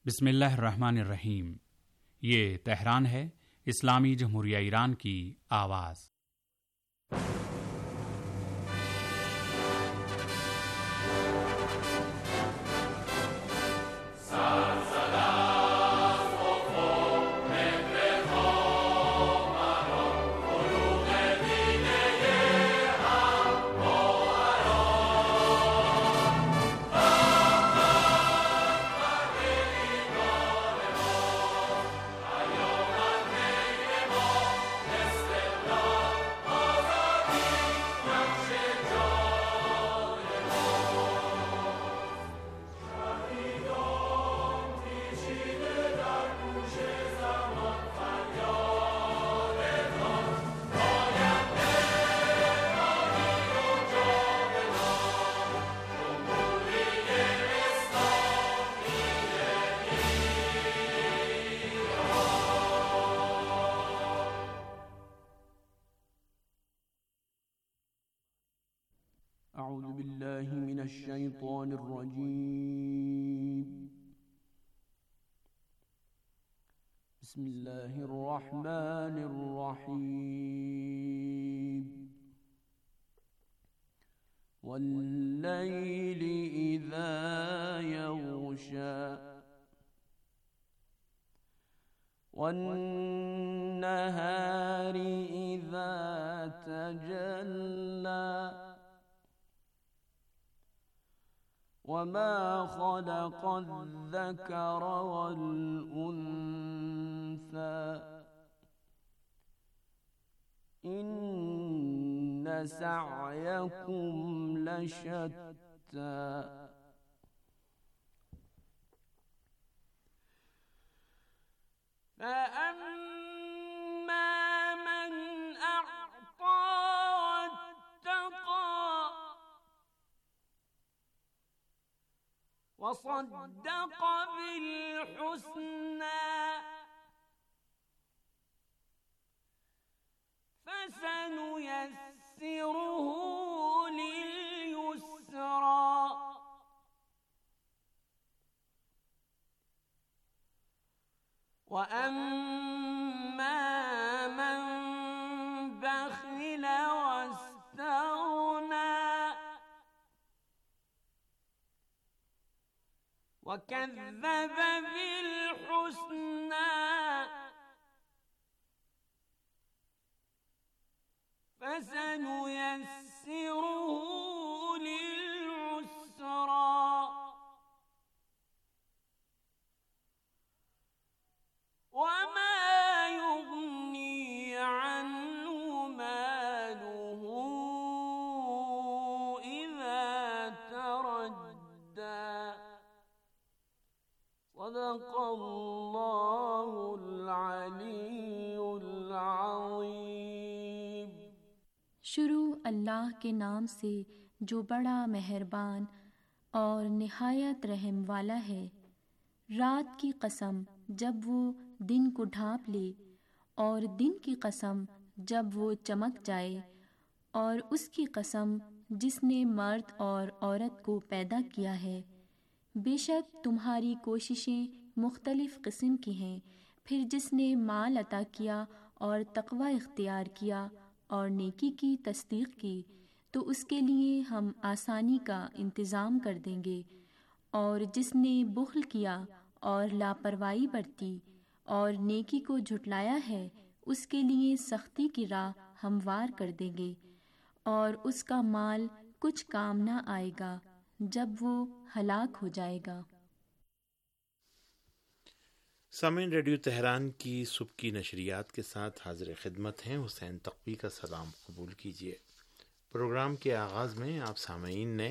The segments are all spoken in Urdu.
بسم اللہ الرحمن الرحیم۔ یہ تہران ہے، اسلامی جمہوریہ ایران کی آواز۔ اعوذ باللہ من الشیطان الرجیم، بسم اللہ الرحمن الرحیم، واللیل اذا یغشا والنہار اذا تجلی وما خلق الذكر والأنثى إن سعيكم لشتى فأما من أعطى وصدق بالحسنى فسنيسره لليسرى وأما من بخل واستغنى وَكَذَّبَ بِالْحُسْنَى فَسَنُيَسِّرُهُ لِلْعُسْرَى وَمَا يُغْنِي عَنْهُ مَالُهُ إِذَا تَرَدَّى۔ صدق اللہ العلی العظیم۔ شروع اللہ کے نام سے جو بڑا مہربان اور نہایت رحم والا ہے۔ رات کی قسم جب وہ دن کو ڈھانپ لے، اور دن کی قسم جب وہ چمک جائے، اور اس کی قسم جس نے مرد اور عورت کو پیدا کیا ہے۔ بے شک تمہاری کوششیں مختلف قسم کی ہیں، پھر جس نے مال عطا کیا اور تقوی اختیار کیا اور نیکی کی تصدیق کی تو اس کے لیے ہم آسانی کا انتظام کر دیں گے، اور جس نے بخل کیا اور لاپرواہی برتی اور نیکی کو جھٹلایا ہے اس کے لیے سختی کی راہ ہموار کر دیں گے، اور اس کا مال کچھ کام نہ آئے گا جب وہ ہلاک ہو جائے گا۔ سامعین، ریڈیو تہران کی صبح کی نشریات کے ساتھ حاضر خدمت ہیں حسین تقوی کا سلام قبول کیجیے۔ پروگرام کے آغاز میں آپ سامعین نے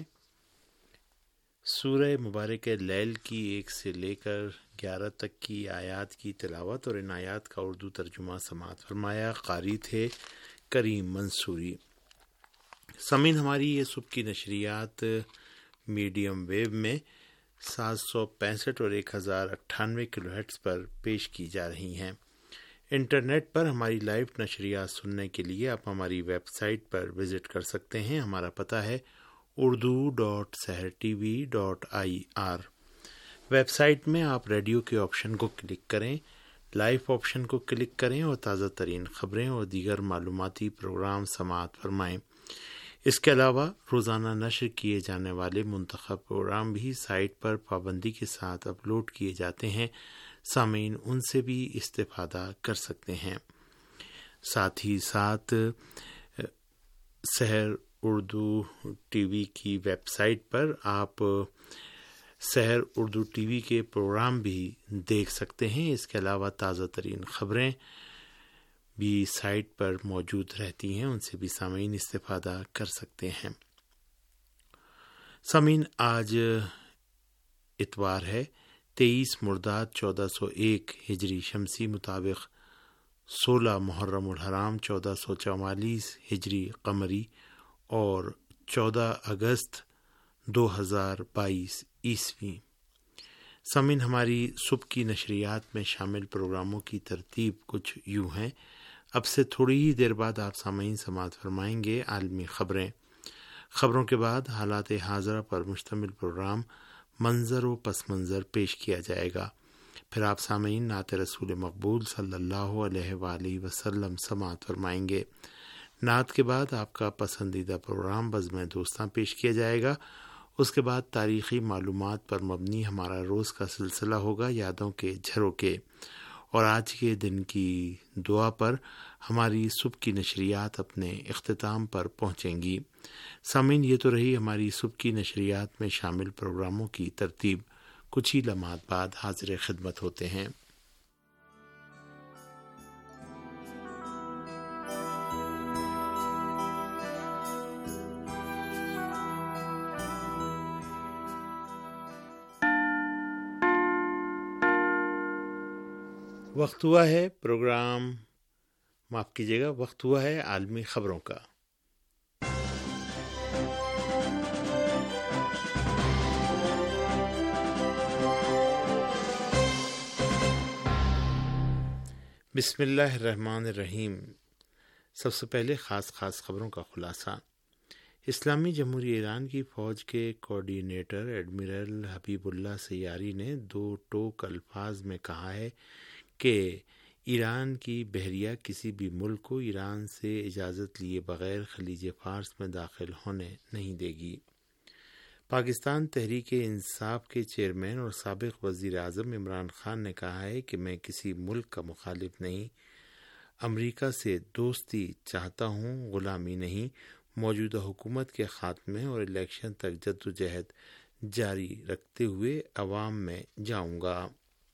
سورہ مبارک لیل کی 1 سے لے کر 11 تک کی آیات کی تلاوت اور ان آیات کا اردو ترجمہ سماعت فرمایا۔ قاری تھے کریم منصوری۔ سامعین، ہماری یہ صبح کی نشریات میڈیم ویو میں 765 اور 1098 کلو ہرٹز پر پیش کی جا رہی ہیں۔ انٹرنیٹ پر ہماری لائیو نشریات سننے کے لیے آپ ہماری ویب سائٹ پر وزٹ کر سکتے ہیں۔ ہمارا پتہ ہے urdu.sehrtv.ir۔ ویب سائٹ میں آپ ریڈیو کے آپشن کو کلک کریں، لائیو آپشن کو کلک کریں اور تازہ ترین خبریں اور دیگر معلوماتی پروگرام سماعت فرمائیں۔ اس کے علاوہ روزانہ نشر کیے جانے والے منتخب پروگرام بھی سائٹ پر پابندی کے ساتھ اپلوڈ کیے جاتے ہیں، سامعین ان سے بھی استفادہ کر سکتے ہیں۔ ساتھ ہی ساتھ سحر اردو ٹی وی کی ویب سائٹ پر آپ سحر اردو ٹی وی کے پروگرام بھی دیکھ سکتے ہیں۔ اس کے علاوہ تازہ ترین خبریں بھی سائٹ پر موجود رہتی ہیں، ان سے بھی سامعین استفادہ کر سکتے ہیں۔ سامعین، آج اتوار ہے، 23 مرداد 1401 ہجری شمسی مطابق 16 محرم الحرام 1444 ہجری قمری اور 14 اگست 2022 عیسوی۔ سامعین، ہماری صبح کی نشریات میں شامل پروگراموں کی ترتیب کچھ یوں ہے۔ اب سے تھوڑی ہی دیر بعد آپ سامعین سماعت فرمائیں گے عالمی خبریں۔ خبروں کے بعد حالات حاضرہ پر مشتمل پروگرام منظر و پس منظر پیش کیا جائے گا۔ پھر آپ سامعین نعت رسول مقبول صلی اللہ علیہ وآلہ وسلم سماعت فرمائیں گے۔ نعت کے بعد آپ کا پسندیدہ پروگرام بزم دوستاں پیش کیا جائے گا۔ اس کے بعد تاریخی معلومات پر مبنی ہمارا روز کا سلسلہ ہوگا یادوں کے جھروکے، اور آج کے دن کی دعا پر ہماری صبح کی نشریات اپنے اختتام پر پہنچیں گی۔ سامعین، یہ تو رہی ہماری صبح کی نشریات میں شامل پروگراموں کی ترتیب۔ کچھ ہی لمحات بعد حاضر خدمت ہوتے ہیں۔ وقت ہوا ہے وقت ہوا ہے عالمی خبروں کا۔ بسم اللہ الرحمن الرحیم۔ سب سے پہلے خاص خبروں کا خلاصہ۔ اسلامی جمہوریہ ایران کی فوج کے کوارڈینیٹر ایڈمرل حبیب اللہ سیاری نے 2 ٹوک الفاظ میں کہا ہے کہ ایران کی بحریہ کسی بھی ملک کو ایران سے اجازت لیے بغیر خلیج فارس میں داخل ہونے نہیں دے گی۔ پاکستان تحریک انصاف کے چیئرمین اور سابق وزیر اعظم عمران خان نے کہا ہے کہ میں کسی ملک کا مخالف نہیں، امریکہ سے دوستی چاہتا ہوں، غلامی نہیں۔ موجودہ حکومت کے خاتمے اور الیکشن تک جدوجہد جاری رکھتے ہوئے عوام میں جاؤں گا۔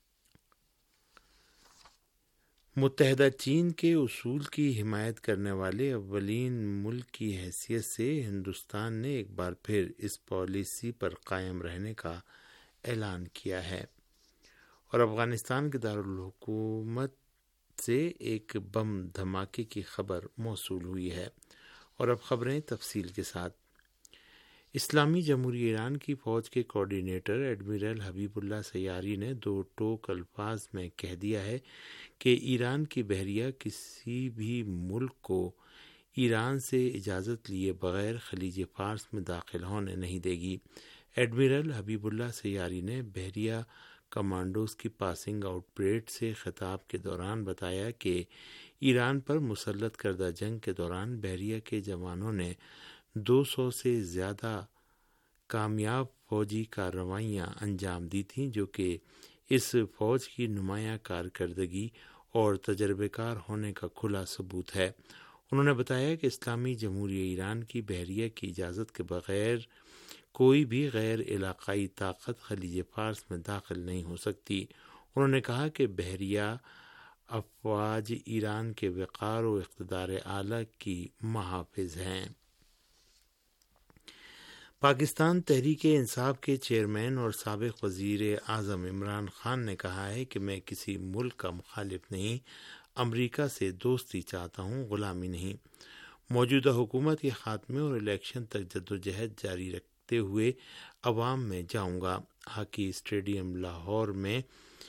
متحدہ چین کے اصول کی حمایت کرنے والے اولین ملک کی حیثیت سے ہندوستان نے ایک بار پھر اس پالیسی پر قائم رہنے کا اعلان کیا ہے، اور افغانستان کے دارالحکومت سے ایک بم دھماکے کی خبر موصول ہوئی ہے۔ اور اب خبریں تفصیل کے ساتھ۔ اسلامی جمہوریہ ایران کی فوج کے کوارڈینیٹر ایڈمرل حبیب اللہ سیاری نے 2 ٹوک الفاظ میں کہہ دیا ہے کہ ایران کی بحریہ کسی بھی ملک کو ایران سے اجازت لیے بغیر خلیج فارس میں داخل ہونے نہیں دے گی۔ ایڈمرل حبیب اللہ سیاری نے بحریہ کمانڈوز کی پاسنگ آؤٹ پریڈ سے خطاب کے دوران بتایا کہ ایران پر مسلط کردہ جنگ کے دوران بحریہ کے جوانوں نے 200 سے زیادہ کامیاب فوجی کارروائیاں انجام دی تھیں، جو کہ اس فوج کی نمایاں کارکردگی اور تجربے کار ہونے کا کھلا ثبوت ہے۔ انہوں نے بتایا کہ اسلامی جمہوریہ ایران کی بحریہ کی اجازت کے بغیر کوئی بھی غیر علاقائی طاقت خلیج فارس میں داخل نہیں ہو سکتی۔ انہوں نے کہا کہ بحریہ افواج ایران کے وقار و اقتدار اعلیٰ کی محافظ ہیں۔ پاکستان تحریک انصاف کے چیئرمین اور سابق وزیر اعظم عمران خان نے کہا ہے کہ میں کسی ملک کا مخالف نہیں، امریکہ سے دوستی چاہتا ہوں، غلامی نہیں۔ موجودہ حکومت کے خاتمے اور الیکشن تک جدوجہد جاری رکھتے ہوئے عوام میں جاؤں گا۔ ہاکی اسٹیڈیم لاہور میں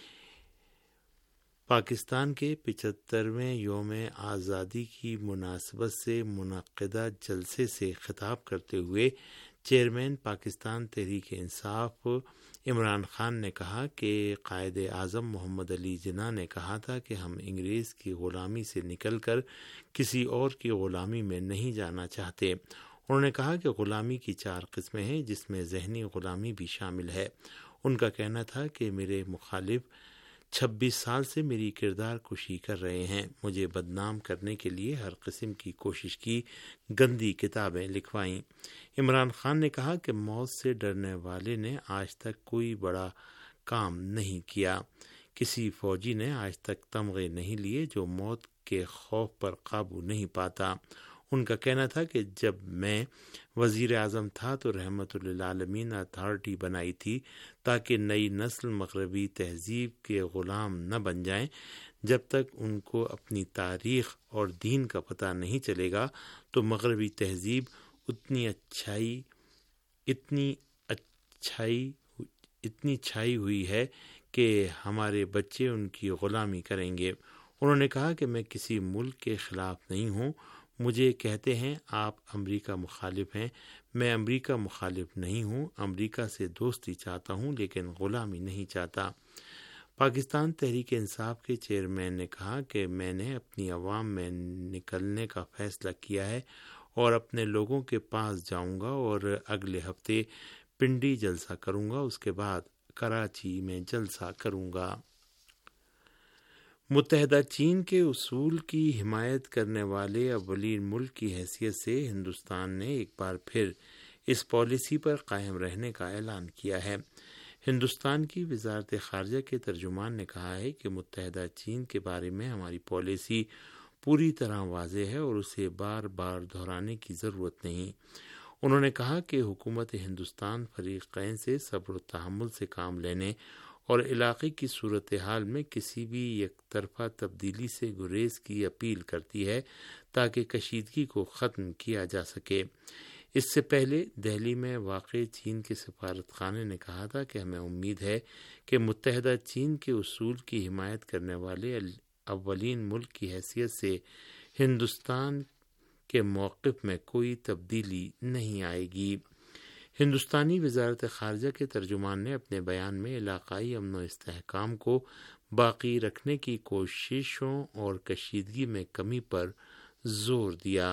پاکستان کے 75ویں یوم آزادی کی مناسبت سے منعقدہ جلسے سے خطاب کرتے ہوئے چیئرمین پاکستان تحریک انصاف عمران خان نے کہا کہ قائد اعظم محمد علی جناح نے کہا تھا کہ ہم انگریز کی غلامی سے نکل کر کسی اور کی غلامی میں نہیں جانا چاہتے۔ انہوں نے کہا کہ غلامی کی 4 قسمیں ہیں جس میں ذہنی غلامی بھی شامل ہے۔ ان کا کہنا تھا کہ میرے مخالف 26 سال سے میری کردار کشی کر رہے ہیں، مجھے بدنام کرنے کے لیے ہر قسم کی کوشش کی، گندی کتابیں لکھوائیں۔ عمران خان نے کہا کہ موت سے ڈرنے والے نے آج تک کوئی بڑا کام نہیں کیا، کسی فوجی نے آج تک تمغے نہیں لیے جو موت کے خوف پر قابو نہیں پاتا۔ ان کا کہنا تھا کہ جب میں وزیر اعظم تھا تو رحمت للعالمین اتھارٹی بنائی تھی تاکہ نئی نسل مغربی تہذیب کے غلام نہ بن جائیں۔ جب تک ان کو اپنی تاریخ اور دین کا پتہ نہیں چلے گا تو مغربی تہذیب اتنی چھائی ہوئی ہے کہ ہمارے بچے ان کی غلامی کریں گے۔ انہوں نے کہا کہ میں کسی ملک کے خلاف نہیں ہوں، مجھے کہتے ہیں آپ امریکہ مخالف ہیں، میں امریکہ مخالف نہیں ہوں، امریکہ سے دوستی چاہتا ہوں لیکن غلامی نہیں چاہتا۔ پاکستان تحریک انصاف کے چیئرمین نے کہا کہ میں نے اپنی عوام میں نکلنے کا فیصلہ کیا ہے اور اپنے لوگوں کے پاس جاؤں گا اور اگلے ہفتے پنڈی جلسہ کروں گا، اس کے بعد کراچی میں جلسہ کروں گا۔ متحدہ چین کے اصول کی حمایت کرنے والے اولین ملک کی حیثیت سے ہندوستان نے ایک بار پھر اس پالیسی پر قائم رہنے کا اعلان کیا ہے۔ ہندوستان کی وزارت خارجہ کے ترجمان نے کہا ہے کہ متحدہ چین کے بارے میں ہماری پالیسی پوری طرح واضح ہے اور اسے بار بار دہرانے کی ضرورت نہیں۔ انہوں نے کہا کہ حکومت ہندوستان فریقین سے صبر و تحمل سے کام لینے اور علاقے کی صورتحال میں کسی بھی یک طرفہ تبدیلی سے گریز کی اپیل کرتی ہے تاکہ کشیدگی کو ختم کیا جا سکے۔ اس سے پہلے دہلی میں واقع چین کے سفارت خانے نے کہا تھا کہ ہمیں امید ہے کہ متحدہ چین کے اصول کی حمایت کرنے والے اولین ملک کی حیثیت سے ہندوستان کے موقف میں کوئی تبدیلی نہیں آئے گی۔ ہندوستانی وزارت خارجہ کے ترجمان نے اپنے بیان میں علاقائی امن و استحکام کو باقی رکھنے کی کوششوں اور کشیدگی میں کمی پر زور دیا۔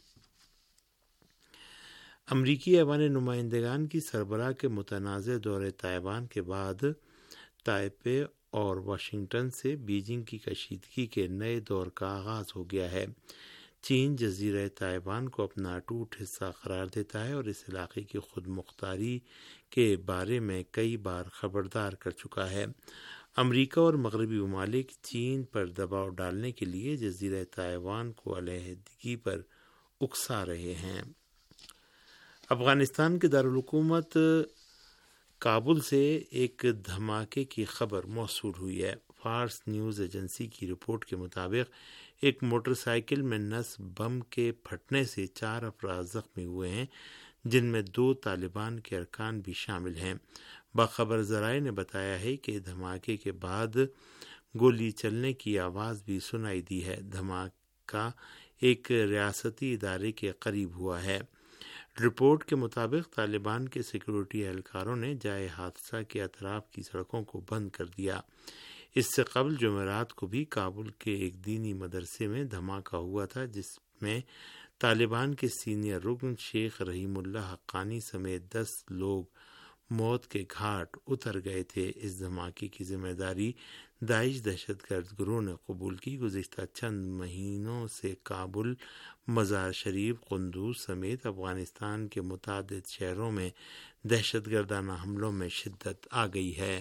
امریکی ایوان نمائندگان کی سربراہ کے متنازع دورے تائیوان کے بعد تائپے اور واشنگٹن سے بیجنگ کی کشیدگی کے نئے دور کا آغاز ہو گیا ہے۔ چین جزیرہ تائیوان کو اپنا اٹوٹ حصہ قرار دیتا ہے اور اس علاقے کی خود مختاری کے بارے میں کئی بار خبردار کر چکا ہے۔ امریکہ اور مغربی ممالک چین پر دباؤ ڈالنے کے لیے جزیرہ تائیوان کو علیحدگی پر اکسا رہے ہیں۔ افغانستان کے دارالحکومت کابل سے ایک دھماکے کی خبر موصول ہوئی ہے۔ فارس نیوز ایجنسی کی رپورٹ کے مطابق ایک موٹر سائیکل میں نصب بم کے پھٹنے سے 4 افراد زخمی ہوئے ہیں، جن میں 2 طالبان کے ارکان بھی شامل ہیں۔ باخبر ذرائع نے بتایا ہے کہ دھماکے کے بعد گولی چلنے کی آواز بھی سنائی دی ہے۔ دھماکہ ایک ریاستی ادارے کے قریب ہوا ہے۔ رپورٹ کے مطابق طالبان کے سیکورٹی اہلکاروں نے جائے حادثہ کے اطراف کی سڑکوں کو بند کر دیا۔ اس سے قبل جمعرات کو بھی کابل کے ایک دینی مدرسے میں دھماکہ ہوا تھا، جس میں طالبان کے سینئر رکن شیخ رحیم اللہ حقانی سمیت 10 لوگ موت کے گھاٹ اتر گئے تھے۔ اس دھماکے کی ذمہ داری داعش دہشت گرد گروہ نے قبول کی۔ گزشتہ چند مہینوں سے کابل، مزار شریف، قندوز سمیت افغانستان کے متعدد شہروں میں دہشت گردانہ حملوں میں شدت آ گئی ہے۔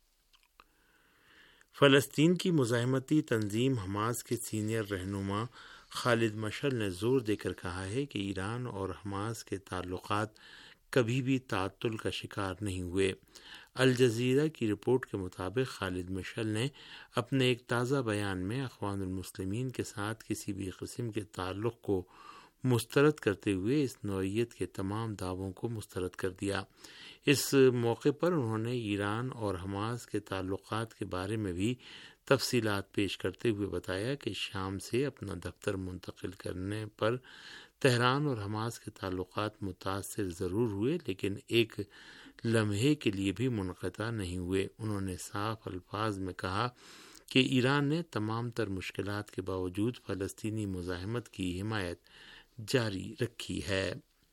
فلسطین کی مزاحمتی تنظیم حماس کے سینئر رہنما خالد مشعل نے زور دے کر کہا ہے کہ ایران اور حماس کے تعلقات کبھی بھی تعطل کا شکار نہیں ہوئے۔ الجزیرہ کی رپورٹ کے مطابق خالد مشعل نے اپنے ایک تازہ بیان میں اخوان المسلمین کے ساتھ کسی بھی قسم کے تعلق کو مسترد کرتے ہوئے اس نوعیت کے تمام دعووں کو مسترد کر دیا۔ اس موقع پر انہوں نے ایران اور حماس کے تعلقات کے بارے میں بھی تفصیلات پیش کرتے ہوئے بتایا کہ شام سے اپنا دفتر منتقل کرنے پر تہران اور حماس کے تعلقات متاثر ضرور ہوئے، لیکن ایک لمحے کے لیے بھی منقطع نہیں ہوئے۔ انہوں نے صاف الفاظ میں کہا کہ ایران نے تمام تر مشکلات کے باوجود فلسطینی مزاحمت کی حمایت جاری رکھی ہے۔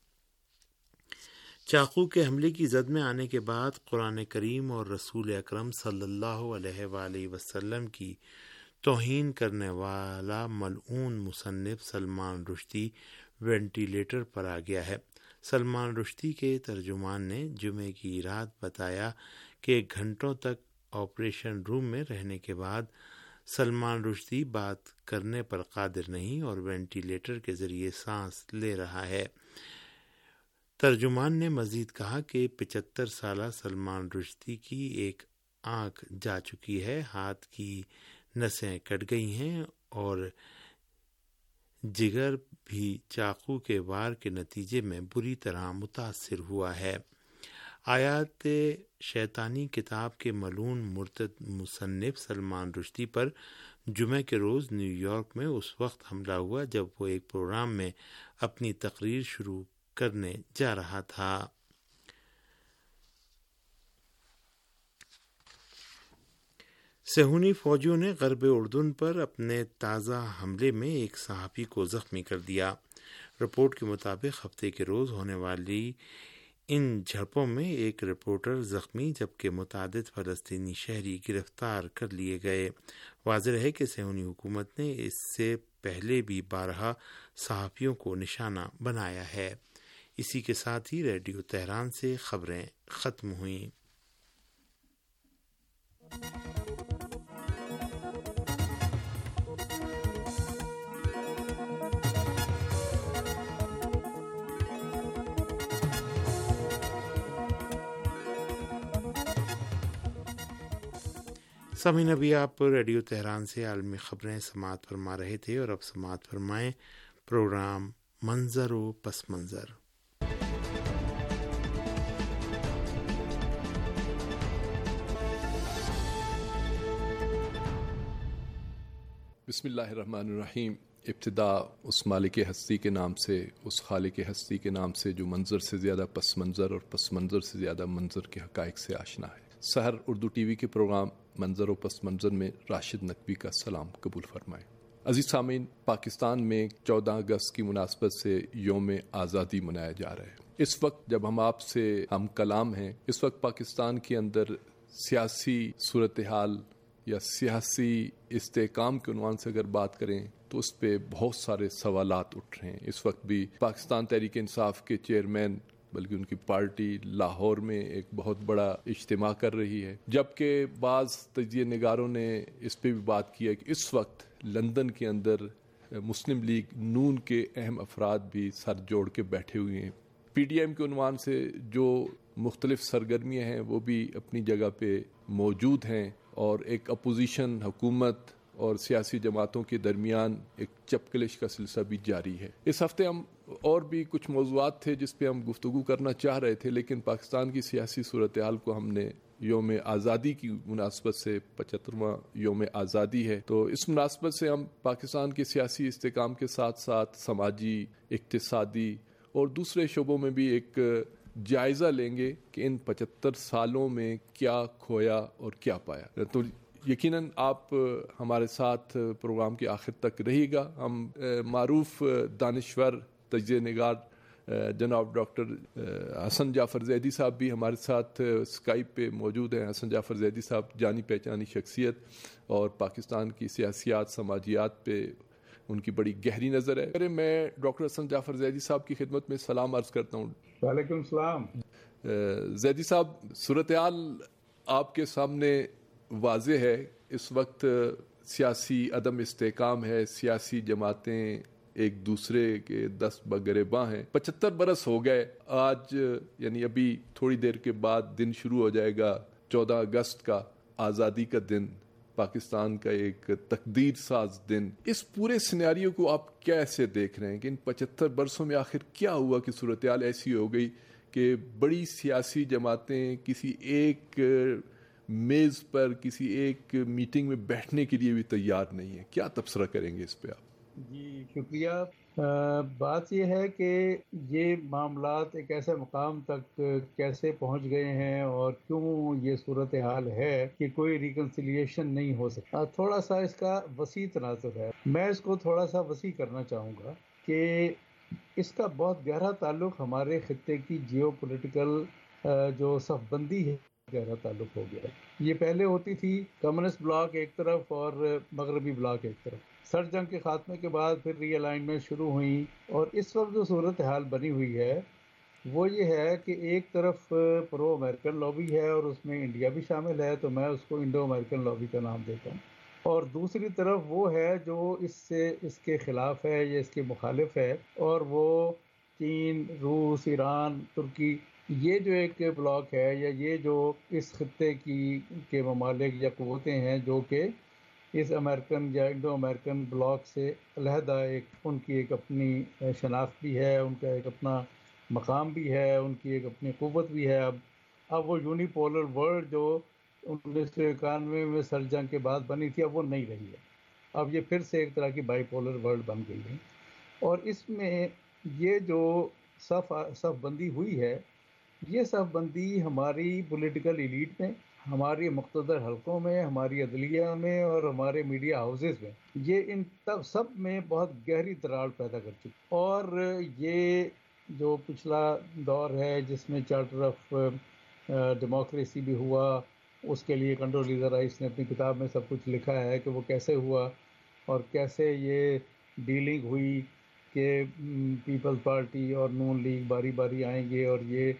چاقو کے حملے کی زد میں آنے کے بعد قرآن کریم اور رسول اکرم صلی اللہ علیہ وآلہ وسلم کی توہین کرنے والا ملعون مصنف سلمان رشدی وینٹیلیٹر پر آ گیا ہے۔ سلمان رشدی کے ترجمان نے جمعے کی رات بتایا کہ گھنٹوں تک آپریشن روم میں رہنے کے بعد سلمان رشدی بات کرنے پر قادر نہیں اور وینٹیلیٹر کے ذریعے سانس لے رہا ہے۔ ترجمان نے مزید کہا کہ 75 سالہ سلمان رشدی کی ایک آنکھ جا چکی ہے، ہاتھ کی نسیں کٹ گئی ہیں اور جگر بھی چاقو کے وار کے نتیجے میں بری طرح متاثر ہوا ہے۔ آیات شیطانی کتاب کے ملعون مرتد مصنف سلمان رشدی پر جمعہ کے روز نیو یارک میں اس وقت حملہ ہوا جب وہ ایک پروگرام میں اپنی تقریر شروع کرنے جا رہا تھا۔ صہیونی فوجیوں نے غرب اردن پر اپنے تازہ حملے میں ایک صحافی کو زخمی کر دیا۔ رپورٹ کے مطابق ہفتے کے روز ہونے والی ان جھڑپوں میں ایک رپورٹر زخمی جبکہ متعدد فلسطینی شہری گرفتار کر لیے گئے۔ واضح ہے کہ صہیونی حکومت نے اس سے پہلے بھی بارہا صحافیوں کو نشانہ بنایا ہے۔ اسی کے ساتھ ہی ریڈیو تہران سے خبریں ختم ہوئیں۔ سامعین، ابھی آپ ریڈیو تہران سے عالمی خبریں سماعت فرما رہے تھے اور اب سماعت فرمائیں پروگرام منظر و پس منظر۔ بسم اللہ الرحمن الرحیم۔ ابتدا اس مالک ہستی کے نام سے، اس خالق ہستی کے نام سے جو منظر سے زیادہ پس منظر اور پس منظر سے زیادہ منظر کے حقائق سے آشنا ہے۔ سحر اردو ٹی وی کے پروگرام منظر و پس منظر میں راشد نقوی کا سلام قبول فرمائیں۔ عزیز سامعین، پاکستان میں 14 اگست کی مناسبت سے یوم آزادی منایا جا رہا ہے۔ اس وقت جب ہم آپ سے ہم کلام ہیں، اس وقت پاکستان کے اندر سیاسی صورتحال یا سیاسی استحکام کے عنوان سے اگر بات کریں تو اس پہ بہت سارے سوالات اٹھ رہے ہیں۔ اس وقت بھی پاکستان تحریک انصاف کے چیئرمین بلکہ ان کی پارٹی لاہور میں ایک بہت بڑا اجتماع کر رہی ہے، جبکہ بعض تجزیہ نگاروں نے اس پہ بھی بات کی ہے کہ اس وقت لندن کے اندر مسلم لیگ نون کے اہم افراد بھی سر جوڑ کے بیٹھے ہوئے ہیں۔ پی ٹی ایم کے عنوان سے جو مختلف سرگرمیاں ہیں وہ بھی اپنی جگہ پہ موجود ہیں اور ایک اپوزیشن حکومت اور سیاسی جماعتوں کے درمیان ایک چپکلش کا سلسلہ بھی جاری ہے۔ اس ہفتے ہم اور بھی کچھ موضوعات تھے جس پہ ہم گفتگو کرنا چاہ رہے تھے، لیکن پاکستان کی سیاسی صورتحال کو ہم نے یوم آزادی کی مناسبت سے 75واں یوم آزادی ہے تو اس مناسبت سے ہم پاکستان کے سیاسی استحکام کے ساتھ ساتھ سماجی، اقتصادی اور دوسرے شعبوں میں بھی ایک جائزہ لیں گے کہ ان 75 سالوں میں کیا کھویا اور کیا پایا۔ تو یقیناً آپ ہمارے ساتھ پروگرام کے آخر تک رہیے گا۔ ہم معروف دانشور تجزیہ نگار جناب ڈاکٹر حسن جعفر زیدی صاحب بھی ہمارے ساتھ اسکائپ پہ موجود ہیں۔ حسن جعفر زیدی صاحب جانی پہچانی شخصیت اور پاکستان کی سیاسیات، سماجیات پہ ان کی بڑی گہری نظر ہے۔ میں ڈاکٹر حسن جعفر زیدی صاحب کی خدمت میں سلام عرض کرتا ہوں۔ وعلیکم السلام۔ زیدی صاحب، صورتحال آپ کے سامنے واضح ہے۔ اس وقت سیاسی عدم استحکام ہے، سیاسی جماعتیں ایک دوسرے کے دست بگریباں ہیں۔ 75 برس ہو گئے آج، یعنی ابھی تھوڑی دیر کے بعد دن شروع ہو جائے گا 14 اگست کا، آزادی کا دن، پاکستان کا ایک تقدیر ساز دن۔ اس پورے سیناریو کو آپ کیسے دیکھ رہے ہیں کہ ان 75 برسوں میں آخر کیا ہوا کہ صورتحال ایسی ہو گئی کہ بڑی سیاسی جماعتیں کسی ایک میز پر، کسی ایک میٹنگ میں بیٹھنے کے لیے بھی تیار نہیں ہیں؟ کیا تبصرہ کریں گے اس پہ آپ؟ جی شکریہ۔ بات یہ ہے کہ یہ معاملات ایک ایسے مقام تک کیسے پہنچ گئے ہیں اور کیوں یہ صورتحال ہے کہ کوئی ریکنسیلیشن نہیں ہو سکتا، تھوڑا سا اس کا وسیع تناظر ہے۔ میں اس کو تھوڑا سا وسیع کرنا چاہوں گا کہ اس کا بہت گہرا تعلق ہمارے خطے کی جیو پولیٹیکل جو صف بندی ہے گہرا تعلق ہو گیا ہے۔ یہ پہلے ہوتی تھی کمیونسٹ بلاک ایک طرف اور مغربی بلاک ایک طرف، سرد جنگ کے خاتمے کے بعد پھر ری الائنمنٹ شروع ہوئی، اور اس وقت جو صورتحال بنی ہوئی ہے وہ یہ ہے کہ ایک طرف پرو امریکن لابی ہے اور اس میں انڈیا بھی شامل ہے، تو میں اس کو انڈو امریکن لابی کا نام دیتا ہوں، اور دوسری طرف وہ ہے جو اس کے خلاف ہے یا اس کے مخالف ہے، اور وہ چین، روس، ایران، ترکی، یہ جو ایک بلاک ہے یا یہ جو اس خطے کے ممالک یا قوتیں ہیں جو کہ اس امریکن یا انڈو امریکن بلاک سے علیحدہ ان کی ایک اپنی شناخت بھی ہے، ان کا ایک اپنا مقام بھی ہے، ان کی ایک اپنی قوت بھی ہے۔ اب وہ یونی پولر ورلڈ جو 1991 میں سر جنگ کے بعد بنی تھی اب وہ نہیں رہی ہے، اب یہ پھر سے ایک طرح کی بائی پولر ورلڈ بن گئی ہے، اور اس میں یہ جو صف بندی ہوئی ہے، یہ صف بندی ہماری پولیٹیکل ایلیٹ میں، ہماری مقتدر حلقوں میں، ہماری عدلیہ میں اور ہمارے میڈیا ہاؤسز میں، یہ ان سب میں بہت گہری دراڑ پیدا کر چکی، اور یہ جو پچھلا دور ہے جس میں چارٹر آف ڈیموکریسی بھی ہوا، اس کے لیے کنڈولیزا رائس نے اپنی کتاب میں سب کچھ لکھا ہے کہ وہ کیسے ہوا اور کیسے یہ ڈیلنگ ہوئی کہ پیپلز پارٹی اور نون لیگ باری باری آئیں گے، اور یہ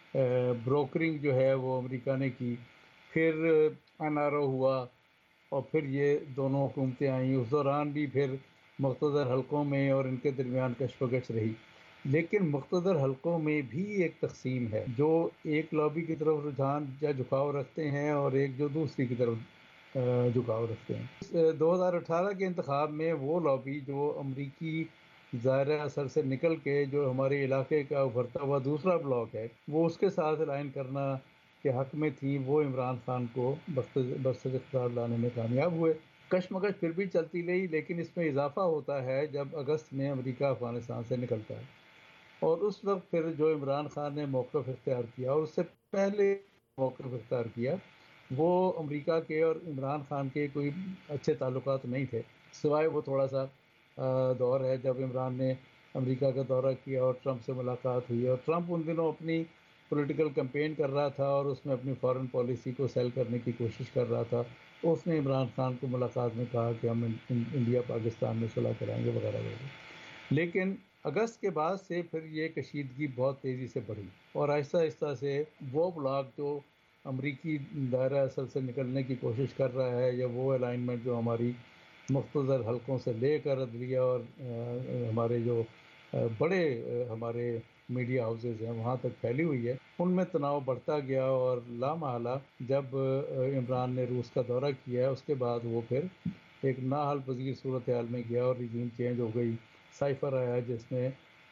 بروکرنگ جو ہے وہ امریکہ نے کی، پھر این آر او ہوا، اور پھر یہ دونوں حکومتیں آئیں، اس دوران بھی پھر مقتدر حلقوں میں اور ان کے درمیان کش پکش رہی، لیکن مقتدر حلقوں میں بھی ایک تقسیم ہے، جو ایک لابی کی طرف رجحان یا جھکاؤ رکھتے ہیں اور ایک جو دوسری کی طرف جھکاؤ رکھتے ہیں۔ 2018 کے انتخاب میں وہ لابی جو امریکی ظاہر اثر سے نکل کے جو ہمارے علاقے کا ابھرتا ہوا دوسرا بلاک ہے، وہ اس کے ساتھ الائن کرنا کے حق میں تھی، وہ عمران خان کو برسر اقتدار لانے میں کامیاب ہوئے۔ کشمکش پھر بھی چلتی رہی، لیکن اس میں اضافہ ہوتا ہے جب اگست میں امریکہ افغانستان سے نکلتا ہے، اور اس وقت پھر جو عمران خان نے موقف اختیار کیا اور اس سے پہلے موقف اختیار کیا، وہ امریکہ کے اور عمران خان کے کوئی اچھے تعلقات نہیں تھے، سوائے وہ تھوڑا سا دور ہے جب عمران نے امریکہ کا دورہ کیا اور ٹرمپ سے ملاقات ہوئی، اور ٹرمپ ان دنوں اپنی پولیٹیکل کمپین کر رہا تھا اور اس میں اپنی فارن پالیسی کو سیل کرنے کی کوشش کر رہا تھا، تو اس نے عمران خان کو ملاقات میں کہا کہ ہم انڈیا پاکستان میں صلح کرائیں گے وغیرہ وغیرہ، لیکن اگست کے بعد سے پھر یہ کشیدگی بہت تیزی سے بڑھی، اور آہستہ آہستہ سے وہ بلاک جو امریکی دائرہ اصل سے نکلنے کی کوشش کر رہا ہے، یا وہ الائنمنٹ جو ہماری مختصر حلقوں سے لے کر عدلیہ اور ہمارے جو بڑے ہمارے میڈیا ہاؤسز ہیں وہاں تک پھیلی ہوئی ہے، ان میں تناؤ بڑھتا گیا، اور لامحالہ جب عمران نے روس کا دورہ کیا اس کے بعد وہ پھر ایک ناحل پذیر صورتحال میں گیا اور ریجیم چینج ہو گئی، سائفر آیا جس میں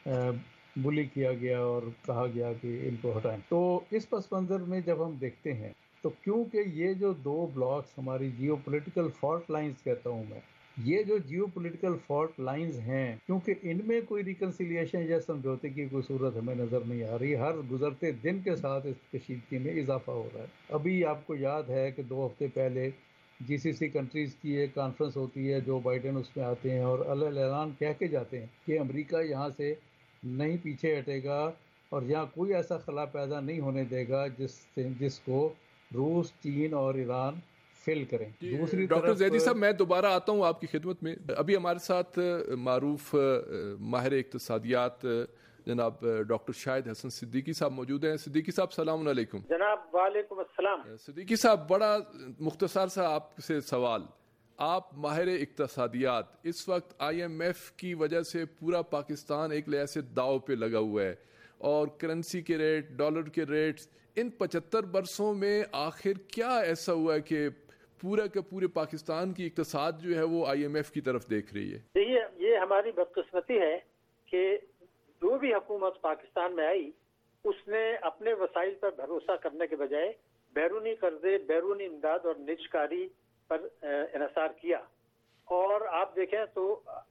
بلی کیا گیا اور کہا گیا کہ ان کو ہٹائیں۔ تو اس پس منظر میں جب ہم دیکھتے ہیں تو کیونکہ یہ جو دو بلاکس ہماری جیو پولیٹیکل فالٹ لائنز کہتا ہوں میں، یہ جو جیو پولیٹیکل فالٹ لائنز ہیں، کیونکہ ان میں کوئی ریکنسیلیشن یا سمجھوتے کی کوئی صورت ہمیں نظر نہیں آ رہی، ہر گزرتے دن کے ساتھ اس کشیدگی میں اضافہ ہو رہا ہے۔ ابھی آپ کو یاد ہے کہ 2 ہفتے پہلے جی سی سی کنٹریز کی ایک کانفرنس ہوتی ہے، جو بائیڈن اس میں آتے ہیں اور اعلان کہہ کے جاتے ہیں کہ امریکہ یہاں سے نہیں پیچھے ہٹے گا اور یہاں کوئی ایسا خلا پیدا نہیں ہونے دے گا جس کو روس، چین اور ایران فل کریں۔ دوسری ڈاکٹر طرف زیدی صاحب میں دوبارہ آتا ہوں آپ کی خدمت میں۔ ابھی ہمارے ساتھ معروف ماہر اقتصادیات جناب ڈاکٹر شاہد حسن صدیقی صاحب موجود ہیں۔ صدیقی صاحب السلام علیکم۔ جناب وعلیکم السلام۔ صدیقی صاحب بڑا مختصر سا آپ سے سوال، آپ ماہر اقتصادیات، اس وقت آئی ایم ایف کی وجہ سے پورا پاکستان ایک لحاظ سے داؤ پہ لگا ہوا ہے، اور کرنسی کے ریٹ، ڈالر کے ریٹس، ان 75 برسوں میں آخر کیا ایسا ہوا ہے کہ پورا کے پورے پاکستان کی اقتصاد جو ہے وہ آئی ایم ایف کی طرف دیکھ رہی ہے؟ دیکھیے یہ ہماری بدقسمتی ہے کہ جو بھی حکومت پاکستان میں آئی اس نے اپنے وسائل پر بھروسہ کرنے کے بجائے بیرونی قرضے، بیرونی امداد اور نجکاری پر انحصار کیا، اور آپ دیکھیں تو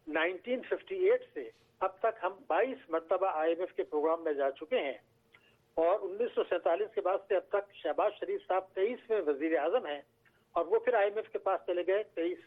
1958 سے اب تک ہم 22 مرتبہ IMF کے پروگرام میں جا چکے ہیں، اور 1947 کے بعد سے اب تک شہباز شریف صاحب 23ویں وزیر اعظم ہیں، اور وہ پھر IMF کے پاس چلے گئے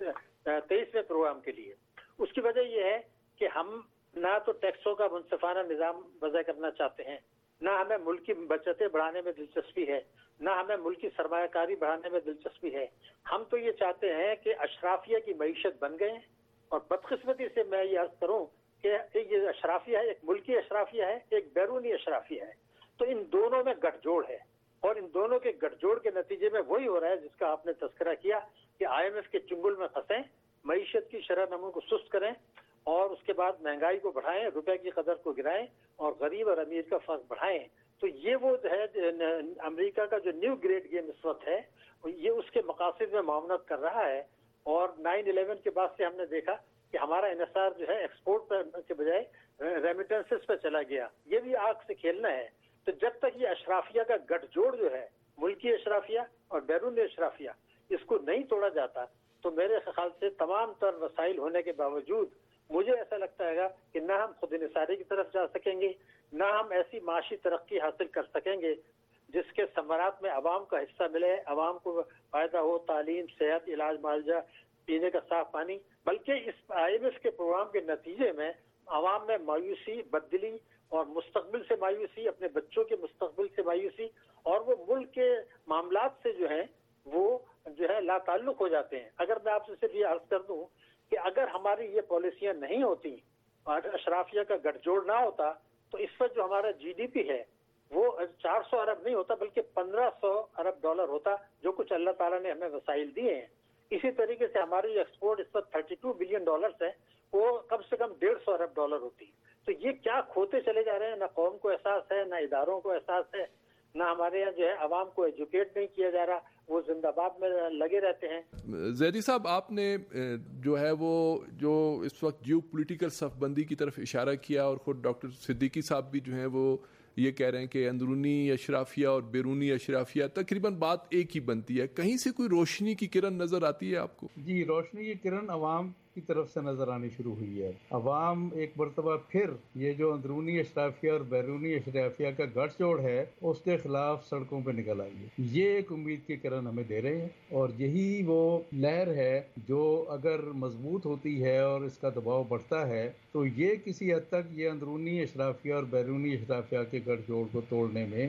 23ویں پروگرام کے لیے۔ اس کی وجہ یہ ہے کہ ہم نہ تو ٹیکسوں کا منصفانہ نظام وضع کرنا چاہتے ہیں، نہ ہمیں ملکی بچتیں بڑھانے میں دلچسپی ہے، نہ ہمیں ملکی سرمایہ کاری بڑھانے میں دلچسپی ہے۔ ہم تو یہ چاہتے ہیں کہ اشرافیہ کی معیشت بن گئے ہیں، اور بدقسمتی سے میں یہ عرض کروں کہ یہ اشرافیہ ہے، ایک ملکی اشرافیہ ہے، ایک بیرونی اشرافیہ ہے، تو ان دونوں میں گٹھ جوڑ ہے، اور ان دونوں کے گٹھ جوڑ کے نتیجے میں وہی ہو رہا ہے جس کا آپ نے تذکرہ کیا کہ IMF کے چنگل میں پھنسیں، معیشت کی شرح نمو کو سست کریں، اور اس کے بعد مہنگائی کو بڑھائیں، روپے کی قدر کو گرائیں، اور غریب اور امیر کا فرق بڑھائیں۔ تو یہ وہ ہے امریکہ کا جو نیو گریڈ گیم اس وقت ہے، یہ اس کے مقاصد میں معاونت کر رہا ہے۔ اور 9/11 کے بعد سے ہم نے دیکھا کہ ہمارا انحصار جو ہے ایکسپورٹ کے بجائے ریمیٹنسز پہ چلا گیا، یہ بھی آگ سے کھیلنا ہے۔ تو جب تک یہ اشرافیہ کا گٹھ جوڑ جو ہے، ملکی اشرافیہ اور بیرونی اشرافیہ، اس کو نہیں توڑا جاتا، تو میرے خیال سے تمام تر وسائل ہونے کے باوجود مجھے ایسا لگتا ہے کہ نہ ہم خود انحصاری کی طرف جا سکیں گے، نہ ہم ایسی معاشی ترقی حاصل کر سکیں گے جس کے ثمرات میں عوام کا حصہ ملے، عوام کو فائدہ ہو، تعلیم، صحت، علاج معالجہ، پینے کا صاف پانی، بلکہ اس IMF کے پروگرام کے نتیجے میں عوام میں مایوسی، بددلی اور مستقبل سے مایوسی، اپنے بچوں کے مستقبل سے مایوسی، اور وہ ملک کے معاملات سے جو ہے وہ جو ہے لا تعلق ہو جاتے ہیں۔ اگر میں آپ سے صرف یہ عرض کر دوں کہ اگر ہماری یہ پالیسیاں نہیں ہوتی اور اشرافیہ کا گٹھ جوڑ نہ ہوتا، تو اس وقت جو ہمارا GDP ہے وہ 400 ارب نہیں ہوتا بلکہ 1500 ارب ڈالر ہوتا، جو کچھ اللہ تعالیٰ نے ہمیں وسائل دیے ہیں۔ اسی طریقے سے ہماری ایکسپورٹ اس وقت 32 بلین ڈالرز ہے، وہ کم سے کم 150 ارب ڈالر ہوتی۔ تو یہ کیا کھوتے چلے جا رہے ہیں، نہ قوم کو احساس ہے، نہ اداروں کو احساس ہے، نہ ہمارے یہاں جو ہے عوام کو ایجوکیٹ نہیں کیا جا رہا، وہ زندہ باد میں لگے رہتے ہیں۔ زیدی صاحب، آپ نے جو ہے وہ جو اس وقت جیو پولیٹیکل صف بندی کی طرف اشارہ کیا، اور خود ڈاکٹر صدیقی صاحب بھی جو ہیں وہ یہ کہہ رہے ہیں کہ اندرونی اشرافیہ اور بیرونی اشرافیہ تقریباً بات ایک ہی بنتی ہے، کہیں سے کوئی روشنی کی کرن نظر آتی ہے آپ کو؟ جی، روشنی کی کرن عوام کی طرف سے نظر آنی شروع ہوئی ہے۔ عوام ایک مرتبہ پھر یہ جو اندرونی اشرافیہ اور بیرونی اشرافیہ کا گٹھ جوڑ ہے اس کے خلاف سڑکوں پہ نکل آئی ہے۔ یہ ایک امید کی کرن ہمیں دے رہے ہیں، اور یہی وہ لہر ہے جو اگر مضبوط ہوتی ہے اور اس کا دباؤ بڑھتا ہے تو یہ کسی حد تک یہ اندرونی اشرافیہ اور بیرونی اشرافیہ کے گٹھ جوڑ کو توڑنے میں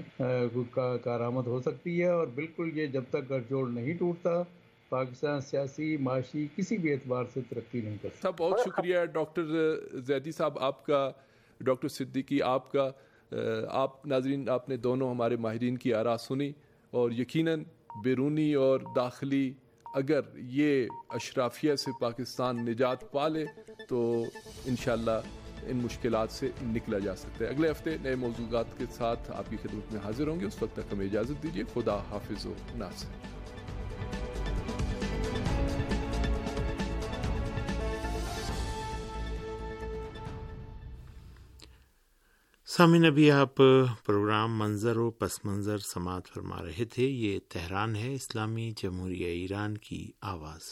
کارآمد ہو سکتی ہے۔ اور بالکل یہ جب تک گٹھ جوڑ نہیں ٹوٹتا پاکستان سیاسی، معاشی، کسی بھی اعتبار سے ترقی نہیں کر سکتا۔ بہت شکریہ ڈاکٹر زیدی صاحب آپ کا، ڈاکٹر صدیقی آپ کا۔ آپ ناظرین، آپ نے دونوں ہمارے ماہرین کی آراء سنی، اور یقیناً بیرونی اور داخلی اگر یہ اشرافیہ سے پاکستان نجات پا لے تو انشاءاللہ ان مشکلات سے نکلا جا سکتا ہے۔ اگلے ہفتے نئے موضوعات کے ساتھ آپ کی خدمت میں حاضر ہوں گے، اس وقت تک ہمیں اجازت دیجیے۔ خدا حافظ و ناصر۔ سامعین، ابھی آپ پروگرام منظر و پس منظر سماعت فرما رہے تھے۔ یہ تہران ہے، اسلامی جمہوریہ ایران کی آواز۔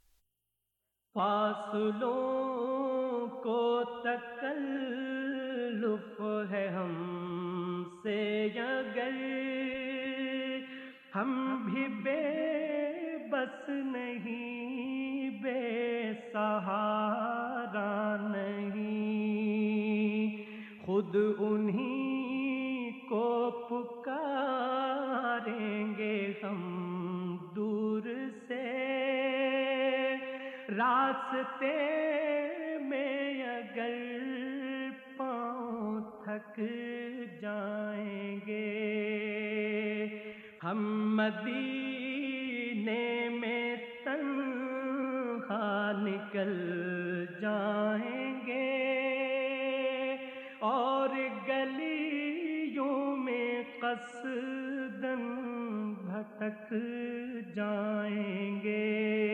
فاصلوں کو تکلف ہے ہم سے اگر، ہم بھی بے بس نہیں، بے سہارا نہیں، خود انہی کو پکاریں گے ہم دور سے، راستے میں اگر پاؤں تھک جائیں گے، ہم مدینے میں تنہا نکل جائیں گے، اور گلیوں میں قصداً بھٹک جائیں گے،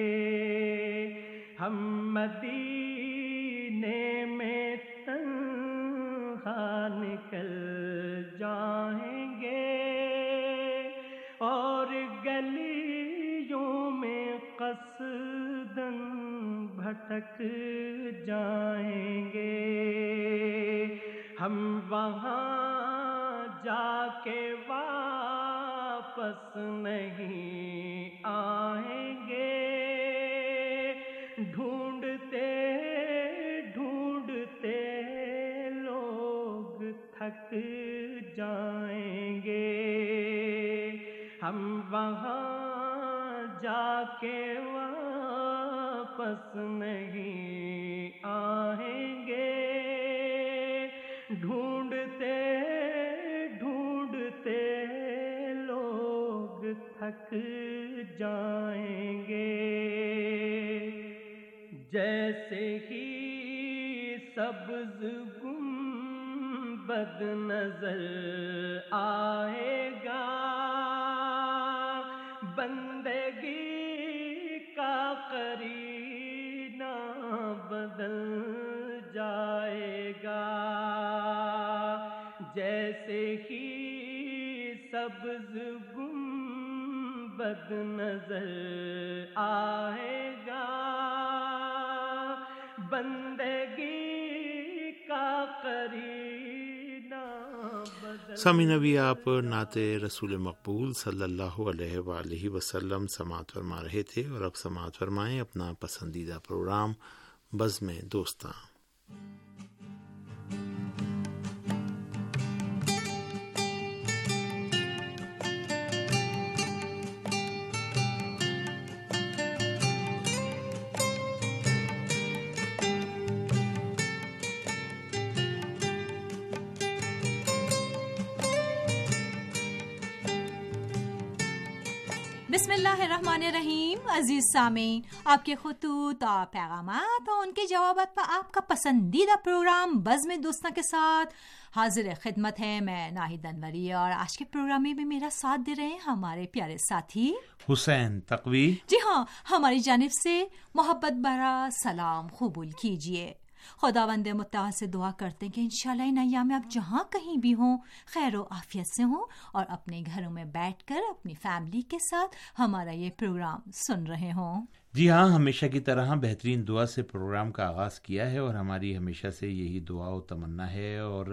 ہم مدینے میں تنہا نکل جائیں گے، اور گلیوں میں قصداً بھٹک ہم وہاں جا کے واپس نہیں آئیں گے، ڈھونڈتے ڈھونڈتے لوگ تھک جائیں گے، ہم وہاں جا کے واپس نہیں آئیں گے، ڈھونڈتے ڈھونڈتے لوگ تھک جائیں گے، جیسے ہی سبز گنبد نظر آئے گا، بندگی کا قرینہ بدل جائے گا، جیسے ہی سبز گنبد نظر آئے گا، بندگی کا قرینہ بدل۔ سامعین، ابھی آپ نعت رسول مقبول صلی اللہ علیہ وآلہ وسلم سماعت فرما رہے تھے، اور اب سماعت فرمائیں اپنا پسندیدہ پروگرام بزم دوستاں۔ بسم اللہ الرحمن الرحیم۔ عزیز سامعین، آپ کے خطوط اور پیغامات اور ان کے جوابات پر آپ کا پسندیدہ پروگرام بزم دوستاں کے ساتھ حاضر خدمت ہے۔ میں ناہید انوری، اور آج کے پروگرام میں بھی میرا ساتھ دے رہے ہیں ہمارے پیارے ساتھی حسین تقوی۔ جی ہاں، ہماری جانب سے محبت بھرا سلام قبول کیجئے۔ خداوند متعال سے دعا کرتے ہیں کہ انشاءاللہ ان ایام میں آپ جہاں کہیں بھی ہوں خیر و عافیت سے ہوں، اور اپنے گھروں میں بیٹھ کر اپنی فیملی کے ساتھ ہمارا یہ پروگرام سن رہے ہوں۔ جی ہاں، ہمیشہ کی طرح بہترین دعا سے پروگرام کا آغاز کیا ہے، اور ہماری ہمیشہ سے یہی دعا و تمنا ہے۔ اور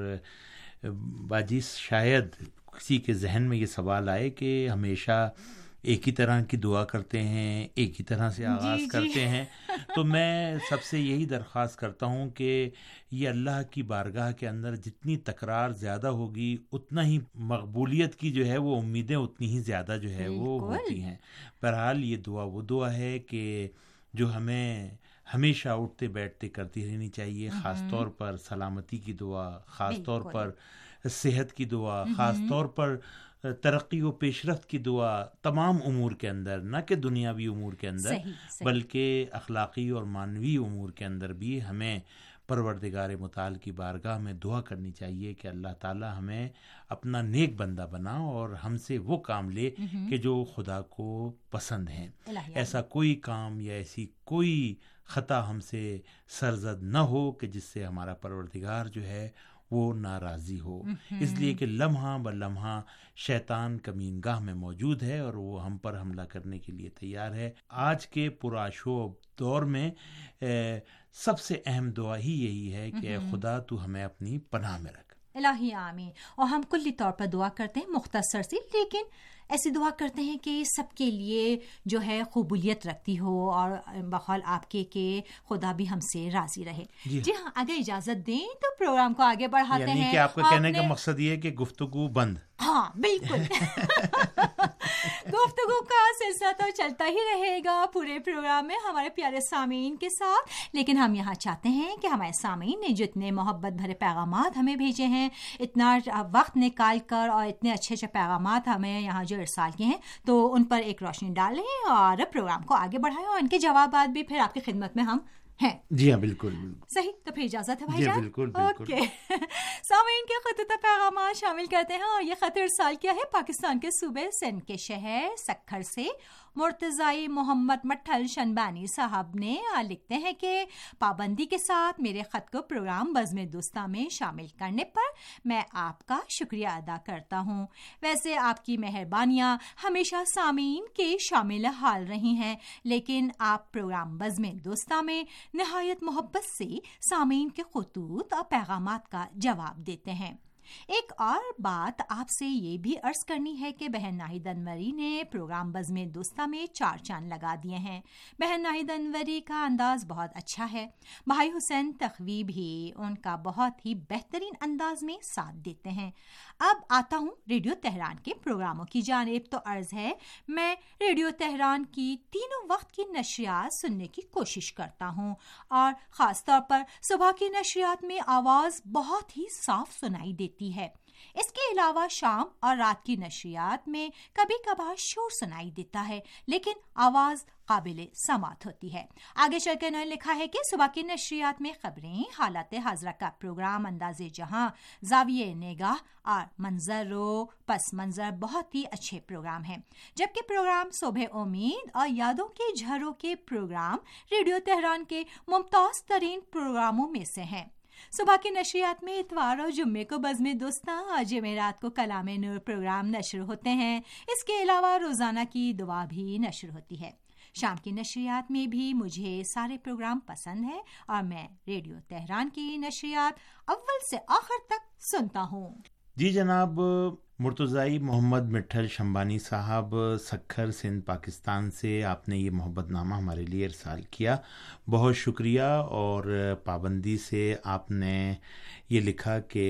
باجی، شاید کسی کے ذہن میں یہ سوال آئے کہ ہمیشہ ایک ہی طرح کی دعا کرتے ہیں، ایک ہی طرح سے آغاز کرتے ہیں، تو میں سب سے یہی درخواست کرتا ہوں کہ یہ اللہ کی بارگاہ کے اندر جتنی تکرار زیادہ ہوگی، اتنا ہی مقبولیت کی جو ہے وہ امیدیں اتنی ہی زیادہ جو ہے وہ ہوتی ہیں۔ بہرحال یہ دعا وہ دعا ہے کہ جو ہمیں ہمیشہ اٹھتے بیٹھتے کرتی رہنی چاہیے، خاص طور پر سلامتی کی دعا، خاص طور پر صحت کی دعا، خاص طور پر ترقی و پیش رفت کی دعا، تمام امور کے اندر، نہ کہ دنیاوی امور کے اندر بلکہ اخلاقی اور معنوی امور کے اندر بھی ہمیں پروردگار متعال کی بارگاہ میں دعا کرنی چاہیے کہ اللہ تعالی ہمیں اپنا نیک بندہ بنا اور ہم سے وہ کام لے کہ جو خدا کو پسند ہیں۔ ایسا کوئی کام یا ایسی کوئی خطا ہم سے سرزد نہ ہو کہ جس سے ہمارا پروردگار جو ہے وہ ناراضی ہو، اس لیے کہ لمحہ بلمحہ شیطان کمینگاہ میں موجود ہے اور وہ ہم پر حملہ کرنے کے لیے تیار ہے۔ آج کے پرآشوب دور میں سب سے اہم دعا ہی یہی ہے کہ اے خدا تو ہمیں اپنی پناہ میں رکھ۔ الہی آمین۔ اور ہم کلی طور پر دعا کرتے ہیں مختصر سی، لیکن ایسی دعا کرتے ہیں کہ سب کے لیے جو ہے قبولیت رکھتی ہو، اور بقول آپ کے کہ خدا بھی ہم سے راضی رہے۔ جی ہاں، اگر اجازت دیں تو پروگرام کو آگے بڑھاتے ہیں۔ یعنی کہ آپ کا کہنے کا مقصد یہ ہے کہ گفتگو بند؟ ہاں بالکل۔ گفتگو کا سلسلہ تو چلتا ہی رہے گا پورے پروگرام میں ہمارے پیارے سامعین کے ساتھ، لیکن ہم یہاں چاہتے ہیں کہ ہمارے سامعین نے جتنے محبت بھرے پیغامات ہمیں بھیجے ہیں، اتنا وقت نکال کر اور اتنے اچھے اچھے پیغامات ہمیں یہاں جو ارسال کیے ہیں، تو ان پر ایک روشنی ڈالیں اور پروگرام کو آگے بڑھائیں، اور ان کے جوابات بھی پھر آپ کی خدمت میں ہم ہیں۔ جی ہاں، بالکل صحیح، تو پھر اجازت ہے بھائی جان؟ بالکل اوکے۔ سامعین کے خطوط پیغامات شامل کرتے ہیں، اور یہ خط ارسال کیا ہے پاکستان کے صوبے سندھ کے شہر سکھر سے مرتضی محمد مٹھل شنبانی صاحب نے، لکھتے ہیں کہ پابندی کے ساتھ میرے خط کو پروگرام بزم دوستاں میں شامل کرنے پر میں آپ کا شکریہ ادا کرتا ہوں۔ ویسے آپ کی مہربانیاں ہمیشہ سامعین کے شامل حال رہی ہیں، لیکن آپ پروگرام بزم دوستاں میں نہایت محبت سے سامعین کے خطوط اور پیغامات کا جواب دیتے ہیں۔ ایک اور بات آپ سے یہ بھی عرض کرنی ہے کہ بہن ناہید انوری نے پروگرام بزم دوستہ میں 4 چاند لگا دیے ہیں۔ بہن ناہید انوری کا انداز بہت اچھا ہے، بھائی حسین تخوی بھی ان کا بہت ہی بہترین انداز میں ساتھ دیتے ہیں۔ اب آتا ہوں ریڈیو تہران کے پروگراموں کی جانب، تو عرض ہے میں ریڈیو تہران کی تینوں وقت کی نشریات سننے کی کوشش کرتا ہوں، اور خاص طور پر صبح کی نشریات میں آواز بہت ہی صاف سنائی دیتی ہے۔ اس کے علاوہ شام اور رات کی نشریات میں کبھی کبھار شور سنائی دیتا ہے، لیکن آواز قابل سماعت ہوتی ہے۔ آگے چل کے انہوں نے لکھا ہے کہ صبح کی نشریات میں خبریں، حالات حاضرہ کا پروگرام انداز جہاں، زاویہ نگاہ اور منظر و پس منظر بہت ہی اچھے پروگرام ہیں، جبکہ پروگرام صبح امید اور یادوں کے جھروں کے پروگرام ریڈیو تہران کے ممتاز ترین پروگراموں میں سے ہیں۔ صبح کی نشریات میں اتوار اور جمعے کو بزم دوستاں اور جمعرات کو کلام نور پروگرام نشر ہوتے ہیں۔ اس کے علاوہ روزانہ کی دعا بھی نشر ہوتی ہے۔ شام کی نشریات میں بھی مجھے سارے پروگرام پسند ہیں، اور میں ریڈیو تہران کی نشریات اول سے آخر تک سنتا ہوں۔ جی جناب، مرتضی محمد مٹھل شمبانی صاحب، سکھر، سندھ، پاکستان سے آپ نے یہ محبت نامہ ہمارے لیے ارسال کیا، بہت شکریہ۔ اور پابندی سے آپ نے یہ لکھا کہ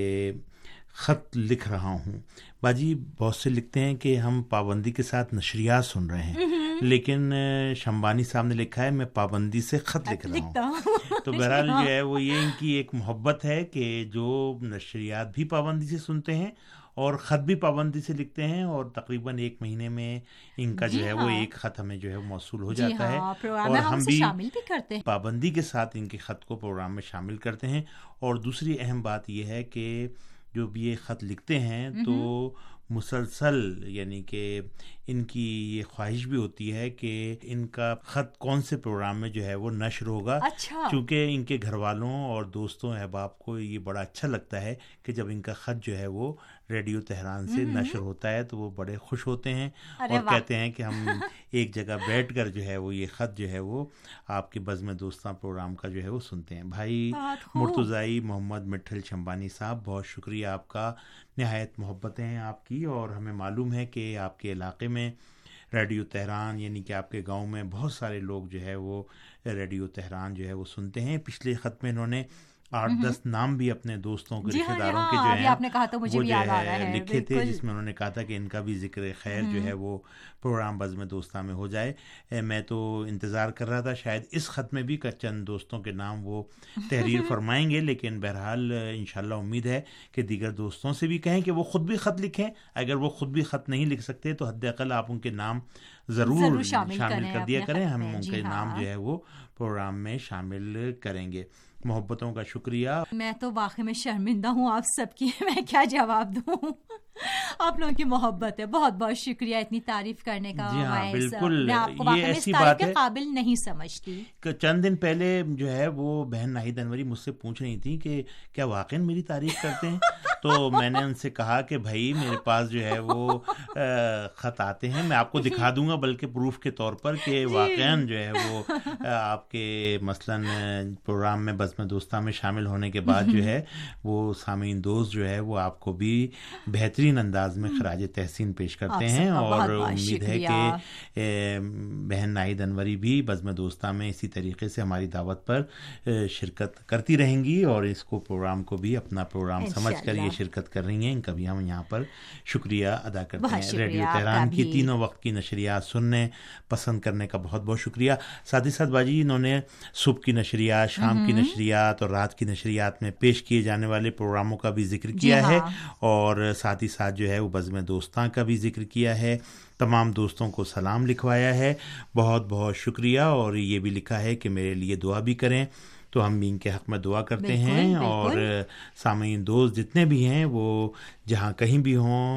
خط لکھ رہا ہوں۔ باجی بہت سے لکھتے ہیں کہ ہم پابندی کے ساتھ نشریات سن رہے ہیں، لیکن شمبانی صاحب نے لکھا ہے میں پابندی سے خط لکھ رہا ہوں۔ تو بہرحال جو ہے وہ یہ ان کی ایک محبت ہے کہ جو نشریات بھی پابندی سے سنتے ہیں اور خط بھی پابندی سے لکھتے ہیں، اور تقریباً 1 مہینے میں ان کا جو ہے وہ ایک خط ہمیں جو ہے موصول ہو جاتا ہے، اور ہم بھی شامل بھی کرتے ہیں، پابندی کے ساتھ ان کے خط کو پروگرام میں شامل کرتے ہیں۔ اور دوسری اہم بات یہ ہے کہ جو بھی یہ خط لکھتے ہیں تو مسلسل، یعنی کہ ان کی یہ خواہش بھی ہوتی ہے کہ ان کا خط کون سے پروگرام میں جو ہے وہ نشر ہوگا، چونکہ ان کے گھر والوں اور دوستوں احباب کو یہ بڑا اچھا لگتا ہے کہ جب ان کا خط جو ہے وہ ریڈیو تہران سے نشر ہوتا ہے تو وہ بڑے خوش ہوتے ہیں، اور کہتے ہیں کہ ہم ایک جگہ بیٹھ کر جو ہے وہ یہ خط جو ہے وہ آپ کے بزم دوستاں پروگرام کا جو ہے وہ سنتے ہیں۔ بھائی مرتضی محمد مٹھل شمبانی صاحب، بہت شکریہ آپ کا، نہایت محبتیں ہیں آپ کی، اور ہمیں معلوم ہے کہ آپ کے علاقے میں ریڈیو تہران، یعنی کہ آپ کے گاؤں میں بہت سارے لوگ جو ہے وہ ریڈیو تہران جو ہے وہ سنتے ہیں۔ پچھلے خط میں انہوں نے 8-10 نام بھی اپنے دوستوں کے، رشتہ داروں کے جو ہیں وہ جو ہے لکھے تھے، جس میں انہوں نے کہا تھا کہ ان کا بھی ذکر خیر جو ہے وہ پروگرام بزم دوستاں میں ہو جائے۔ میں تو انتظار کر رہا تھا، شاید اس خط میں بھی چند دوستوں کے نام وہ تحریر فرمائیں گے، لیکن بہرحال انشاءاللہ امید ہے کہ دیگر دوستوں سے بھی کہیں کہ وہ خود بھی خط لکھیں۔ اگر وہ خود بھی خط نہیں لکھ سکتے تو حد اقل آپ ان کے نام ضرور شامل کر دیا کریں، ہم ان کے نام جو ہے وہ پروگرام میں شامل کریں گے۔ محبتوں کا شکریہ۔ میں تو واقعی میں شرمندہ ہوں آپ سب کی، میں کیا جواب دوں، آپ لوگوں کی محبت ہے، بہت بہت شکریہ اتنی تعریف کرنے کا۔ جی ہاں بالکل، یہ ایسی بات ہے قابل نہیں سمجھتی کہ چند دن پہلے جو ہے وہ بہن ناہید انوری مجھ سے پوچھ رہی تھی کہ کیا واقعی میری تعریف کرتے ہیں، تو میں نے ان سے کہا کہ بھائی میرے پاس جو ہے وہ خط آتے ہیں، میں آپ کو دکھا دوں گا بلکہ پروف کے طور پر کہ واقعاً جو ہے وہ آپ کے مثلاً پروگرام میں بزم دوستاں میں شامل ہونے کے بعد جو ہے وہ سامعین دوست جو ہے وہ آپ کو بھی بہترین انداز میں خراج تحسین پیش کرتے ہیں، اور امید ہے کہ بہن ناہید انوری بھی بزم دوستاں میں اسی طریقے سے ہماری دعوت پر شرکت کرتی رہیں گی، اور اس کو پروگرام کو بھی اپنا پروگرام سمجھ کر یہ شرکت کر رہی ہیں، ان کا بھی ہم یہاں پر شکریہ ادا کرتے ہیں۔ ریڈیو تہران کی تینوں وقت کی نشریات سننے پسند کرنے کا بہت بہت شکریہ۔ ساتھ ہی ساتھ باجی انہوں نے صبح کی نشریات، شام کی نشریات اور رات کی نشریات میں پیش کیے جانے والے پروگراموں کا بھی ذکر کیا ہے، اور ساتھ ہی ساتھ جو ہے وہ بزم دوستاں کا بھی ذکر کیا ہے، تمام دوستوں کو سلام لکھوایا ہے، بہت بہت شکریہ۔ اور یہ بھی لکھا ہے کہ میرے لیے دعا بھی کریں، تو ہم بھی ان کے حق میں دعا کرتے ہیں، اور سامعین دوست جتنے بھی ہیں وہ جہاں کہیں بھی ہوں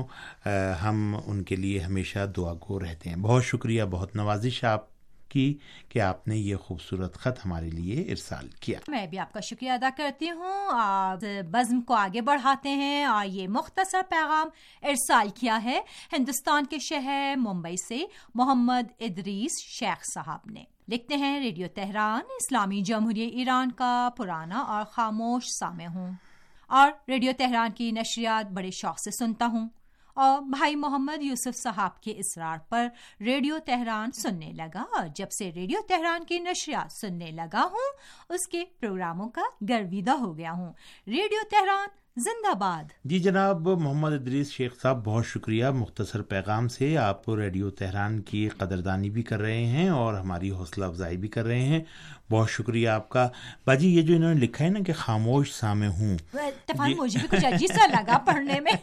ہم ان کے لیے ہمیشہ دعا گو رہتے ہیں۔ بہت شکریہ، بہت نوازش آپ کی کہ آپ نے یہ خوبصورت خط ہمارے لیے ارسال کیا۔ میں بھی آپ کا شکریہ ادا کرتی ہوں، آپ بزم کو آگے بڑھاتے ہیں، اور یہ مختصر پیغام ارسال کیا ہے ہندوستان کے شہر ممبئی سے محمد ادریس شیخ صاحب نے۔ لکھتے ہیں ریڈیو تہران اسلامی جمہوریہ ایران کا پرانا اور خاموش سامع ہوں، اور ریڈیو تہران کی نشریات بڑے شوق سے سنتا ہوں، اور بھائی محمد یوسف صاحب کے اصرار پر ریڈیو تہران سننے لگا، اور جب سے ریڈیو تہران کی نشریات سننے لگا ہوں اس کے پروگراموں کا گرویدہ ہو گیا ہوں۔ ریڈیو تہران زندہ باد۔ جی جناب محمد ادریس شیخ صاحب، بہت شکریہ، مختصر پیغام سے آپ ریڈیو تہران کی قدردانی بھی کر رہے ہیں اور ہماری حوصلہ افزائی بھی کر رہے ہیں، بہت شکریہ آپ کا۔ باجی یہ جو انہوں نے لکھا ہے نا کہ خاموش سامع ہوں، مجھے بھی کچھ عجیب سا لگا پڑھنے میں۔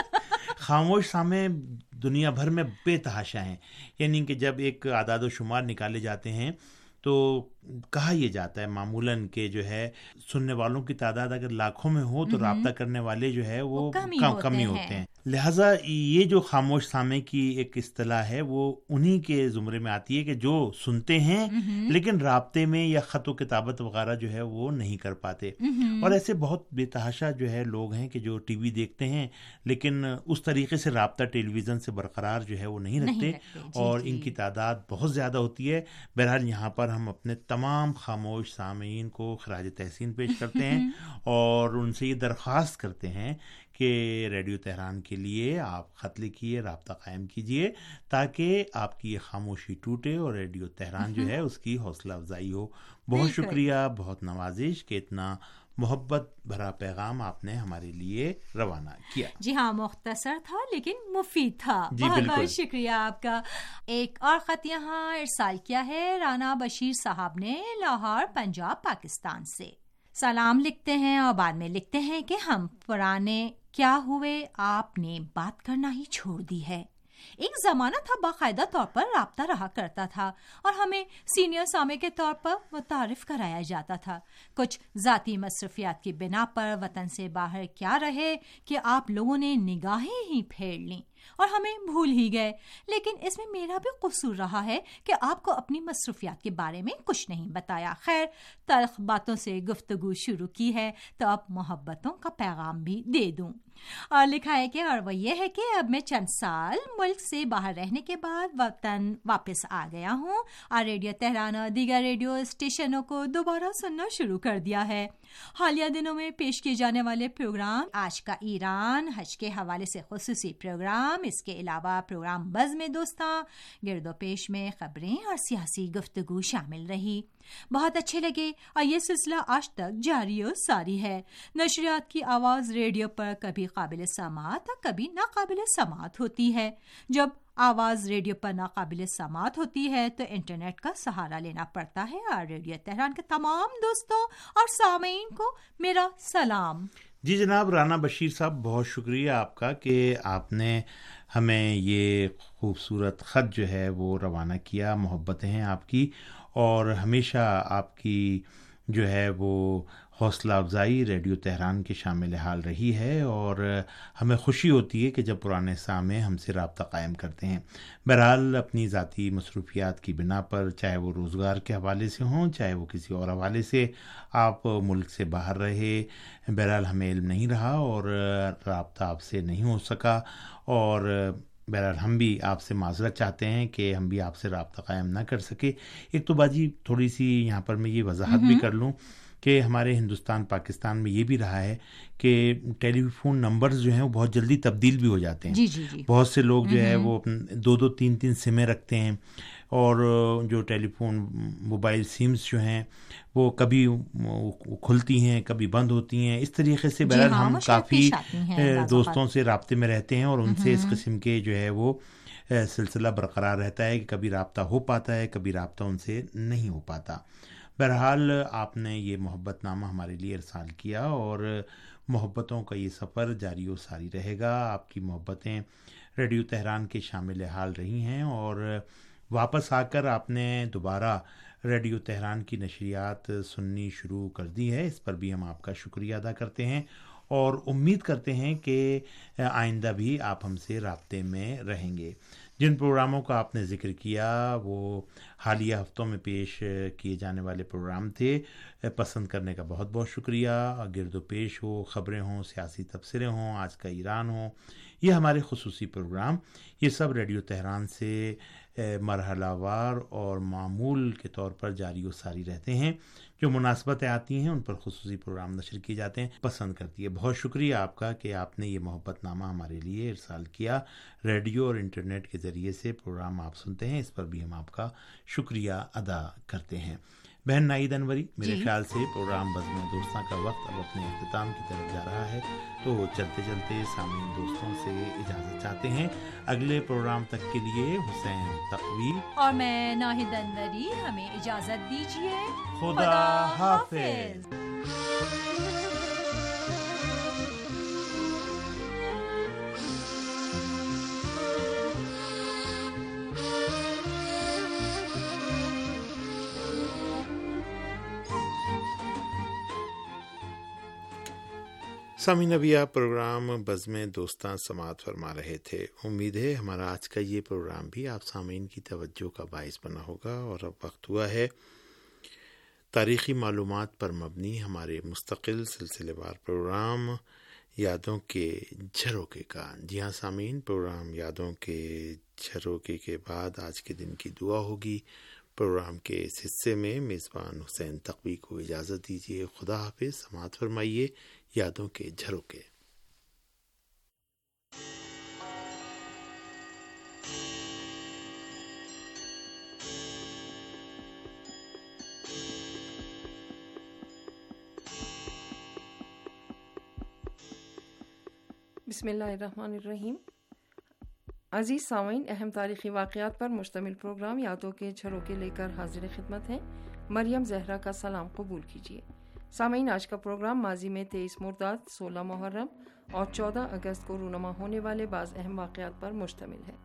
خاموش سامع دنیا بھر میں بے تحاشا ہیں، یعنی کہ جب ایک اعداد و شمار نکالے جاتے ہیں تو کہا یہ جاتا ہے معمولاً کہ جو ہے سننے والوں کی تعداد اگر لاکھوں میں ہو تو رابطہ کرنے والے جو ہے وہ کم ہی ہوتے ہیں، لہٰذا یہ جو خاموش سامع کی ایک اصطلاح ہے وہ انہی کے زمرے میں آتی ہے کہ جو سنتے ہیں لیکن رابطے میں یا خط و کتابت وغیرہ جو ہے وہ نہیں کر پاتے، اور ایسے بہت بے تحاشا جو ہے لوگ ہیں کہ جو ٹی وی دیکھتے ہیں لیکن اس طریقے سے رابطہ ٹیلی ویژن سے برقرار جو ہے وہ نہیں رکھتے، اور ان کی تعداد بہت زیادہ ہوتی ہے۔ بہرحال یہاں پر ہم اپنے تمام خاموش سامعین کو خراج تحسین پیش کرتے ہیں اور ان سے یہ درخواست کرتے ہیں کہ ریڈیو تہران کے لیے آپ خط لکھیے، رابطہ قائم کیجیے تاکہ آپ کی یہ خاموشی ٹوٹے اور ریڈیو تہران جو ہے اس کی حوصلہ افزائی ہو۔ بہت شکریہ، بہت نوازش کہ اتنا محبت بھرا پیغام آپ نے ہمارے لیے روانہ کیا۔ جی ہاں، مختصر تھا لیکن مفید تھا، جی بہت بالکل بہت شکریہ آپ کا۔ ایک اور خط یہاں ارسال کیا ہے رانا بشیر صاحب نے لاہور پنجاب پاکستان سے۔ سلام لکھتے ہیں اور بعد میں لکھتے ہیں کہ ہم پرانے کیا ہوئے آپ نے بات کرنا ہی چھوڑ دی ہے۔ ایک زمانہ تھا باقاعدہ طور پر رابطہ رہا کرتا تھا اور ہمیں سینئر سامع کے طور پر متعارف کرایا جاتا تھا۔ کچھ ذاتی مصروفیات کی بنا پر وطن سے باہر کیا رہے کہ آپ لوگوں نے نگاہیں ہی پھیر لیں اور ہمیں بھول ہی گئے، لیکن اس میں میرا بھی قصور رہا ہے کہ آپ کو اپنی مصروفیات کے بارے میں کچھ نہیں بتایا۔ خیر، تلخ باتوں سے گفتگو شروع کی ہے تو اب محبتوں کا پیغام بھی دے دوں۔ اور لکھا ہے کہ اور وہ یہ ہے کہ اب میں چند سال ملک سے باہر رہنے کے بعد وطن واپس آ گیا ہوں اور ریڈیو تہران اور دیگر ریڈیو اسٹیشنوں کو دوبارہ سننا شروع کر دیا ہے۔ حالیہ دنوں میں پیش کیے جانے والے پروگرام آج کا ایران، حج کے حوالے سے خصوصی پروگرام، اس کے علاوہ پروگرام بز میں دوستاں، گرد و پیش میں خبریں اور سیاسی گفتگو شامل رہی، بہت اچھے لگے اور یہ سلسلہ آج تک جاری و ساری ہے۔ نشریات کی آواز ریڈیو پر کبھی قابل سماعت اور کبھی ناقابل سماعت ہوتی ہے۔ جب آواز ریڈیو پر ناقابل سماعت ہوتی ہے تو انٹرنیٹ کا سہارا لینا پڑتا ہے، اور ریڈیو تہران کے تمام دوستوں اور سامعین کو میرا سلام۔ جی جناب رانا بشیر صاحب، بہت شکریہ آپ کا کہ آپ نے ہمیں یہ خوبصورت خط جو ہے وہ روانہ کیا۔ محبتیں ہیں آپ کی اور ہمیشہ آپ کی جو ہے وہ حوصلہ افزائی ریڈیو تہران کے شامل حال رہی ہے، اور ہمیں خوشی ہوتی ہے کہ جب پرانے سامع ہم سے رابطہ قائم کرتے ہیں۔ بہرحال اپنی ذاتی مصروفیات کی بنا پر، چاہے وہ روزگار کے حوالے سے ہوں چاہے وہ کسی اور حوالے سے، آپ ملک سے باہر رہے، بہرحال ہمیں علم نہیں رہا اور رابطہ آپ سے نہیں ہو سکا، اور بہرحال ہم بھی آپ سے معذرت چاہتے ہیں کہ ہم بھی آپ سے رابطہ قائم نہ کر سکے۔ ایک تو باجی تھوڑی سی یہاں پر میں یہ وضاحت بھی کر لوں کہ ہمارے ہندوستان پاکستان میں یہ بھی رہا ہے کہ ٹیلی فون نمبرز جو ہیں وہ بہت جلدی تبدیل بھی ہو جاتے ہیں۔ جی جی جی، بہت سے لوگ جو ہے وہ دو تین سمیں رکھتے ہیں، اور جو ٹیلی فون موبائل سمز جو ہیں وہ کبھی کھلتی ہیں کبھی بند ہوتی ہیں۔ اس طریقے سے بہرحال ہم کافی دوستوں سے رابطے میں رہتے ہیں اور ان سے اس قسم کے جو ہے وہ سلسلہ برقرار رہتا ہے کہ کبھی رابطہ ہو پاتا ہے، کبھی رابطہ ان سے نہیں ہو پاتا۔ بہرحال آپ نے یہ محبت نامہ ہمارے لیے ارسال کیا اور محبتوں کا یہ سفر جاری و ساری رہے گا۔ آپ کی محبتیں ریڈیو تہران کے شامل حال رہی ہیں، اور واپس آ کر آپ نے دوبارہ ریڈیو تہران کی نشریات سننی شروع کر دی ہے، اس پر بھی ہم آپ کا شکریہ ادا کرتے ہیں اور امید کرتے ہیں کہ آئندہ بھی آپ ہم سے رابطے میں رہیں گے۔ جن پروگراموں کا آپ نے ذکر کیا وہ حالیہ ہفتوں میں پیش کیے جانے والے پروگرام تھے پسند کرنے کا بہت بہت شکریہ. گرد و پیش ہو، خبریں ہوں، سیاسی تبصرے ہوں، آج کا ایران ہو، یہ ہمارے خصوصی پروگرام، یہ سب ریڈیو تہران سے مرحلہ وار اور معمول کے طور پر جاری و ساری رہتے ہیں. جو مناسبتیں آتی ہیں ان پر خصوصی پروگرام نشر کیے جاتے ہیں. پسند کرتی ہے. بہت شکریہ آپ کا کہ آپ نے یہ محبت نامہ ہمارے لیے ارسال کیا. ریڈیو اور انٹرنیٹ کے ذریعے سے پروگرام آپ سنتے ہیں، اس پر بھی ہم آپ کا شکریہ ادا کرتے ہیں. بہن نائید انوری، میرے خیال سے پروگرام بزم دوستاں کا وقت اب اپنے اختتام کی طرف جا رہا ہے، تو چلتے چلتے سامعین دوستوں سے اجازت چاہتے ہیں. اگلے پروگرام تک کے لیے حسین تقوی اور میں ناہید انوری ہمیں اجازت دیجیے. خدا حافظ. سامعین، ابھی آپ پروگرام بزم دوستاں سماعت فرما رہے تھے. امید ہے ہمارا آج کا یہ پروگرام بھی آپ سامعین کی توجہ کا باعث بنا ہوگا. اور اب وقت ہوا ہے تاریخی معلومات پر مبنی ہمارے مستقل سلسلے وار پروگرام یادوں کے جھروکے کا. جی ہاں سامعین، پروگرام یادوں کے جھروکے کے بعد آج کے دن کی دعا ہوگی. پروگرام کے اس حصے میں میزبان حسین تقوی کو اجازت دیجیے. خدا حافظ. سماعت فرمائیے یادوں کے جھروکے. بسم اللہ الرحمن الرحیم. عزیز سامعین، اہم تاریخی واقعات پر مشتمل پروگرام یادوں کے جھروکے لے کر حاضر خدمت ہیں. مریم زہرا کا سلام قبول کیجیے. سامعین، آج کا پروگرام ماضی میں 23 مرداد، 16 محرم اور 14 اگست کو رونما ہونے والے بعض اہم واقعات پر مشتمل ہے.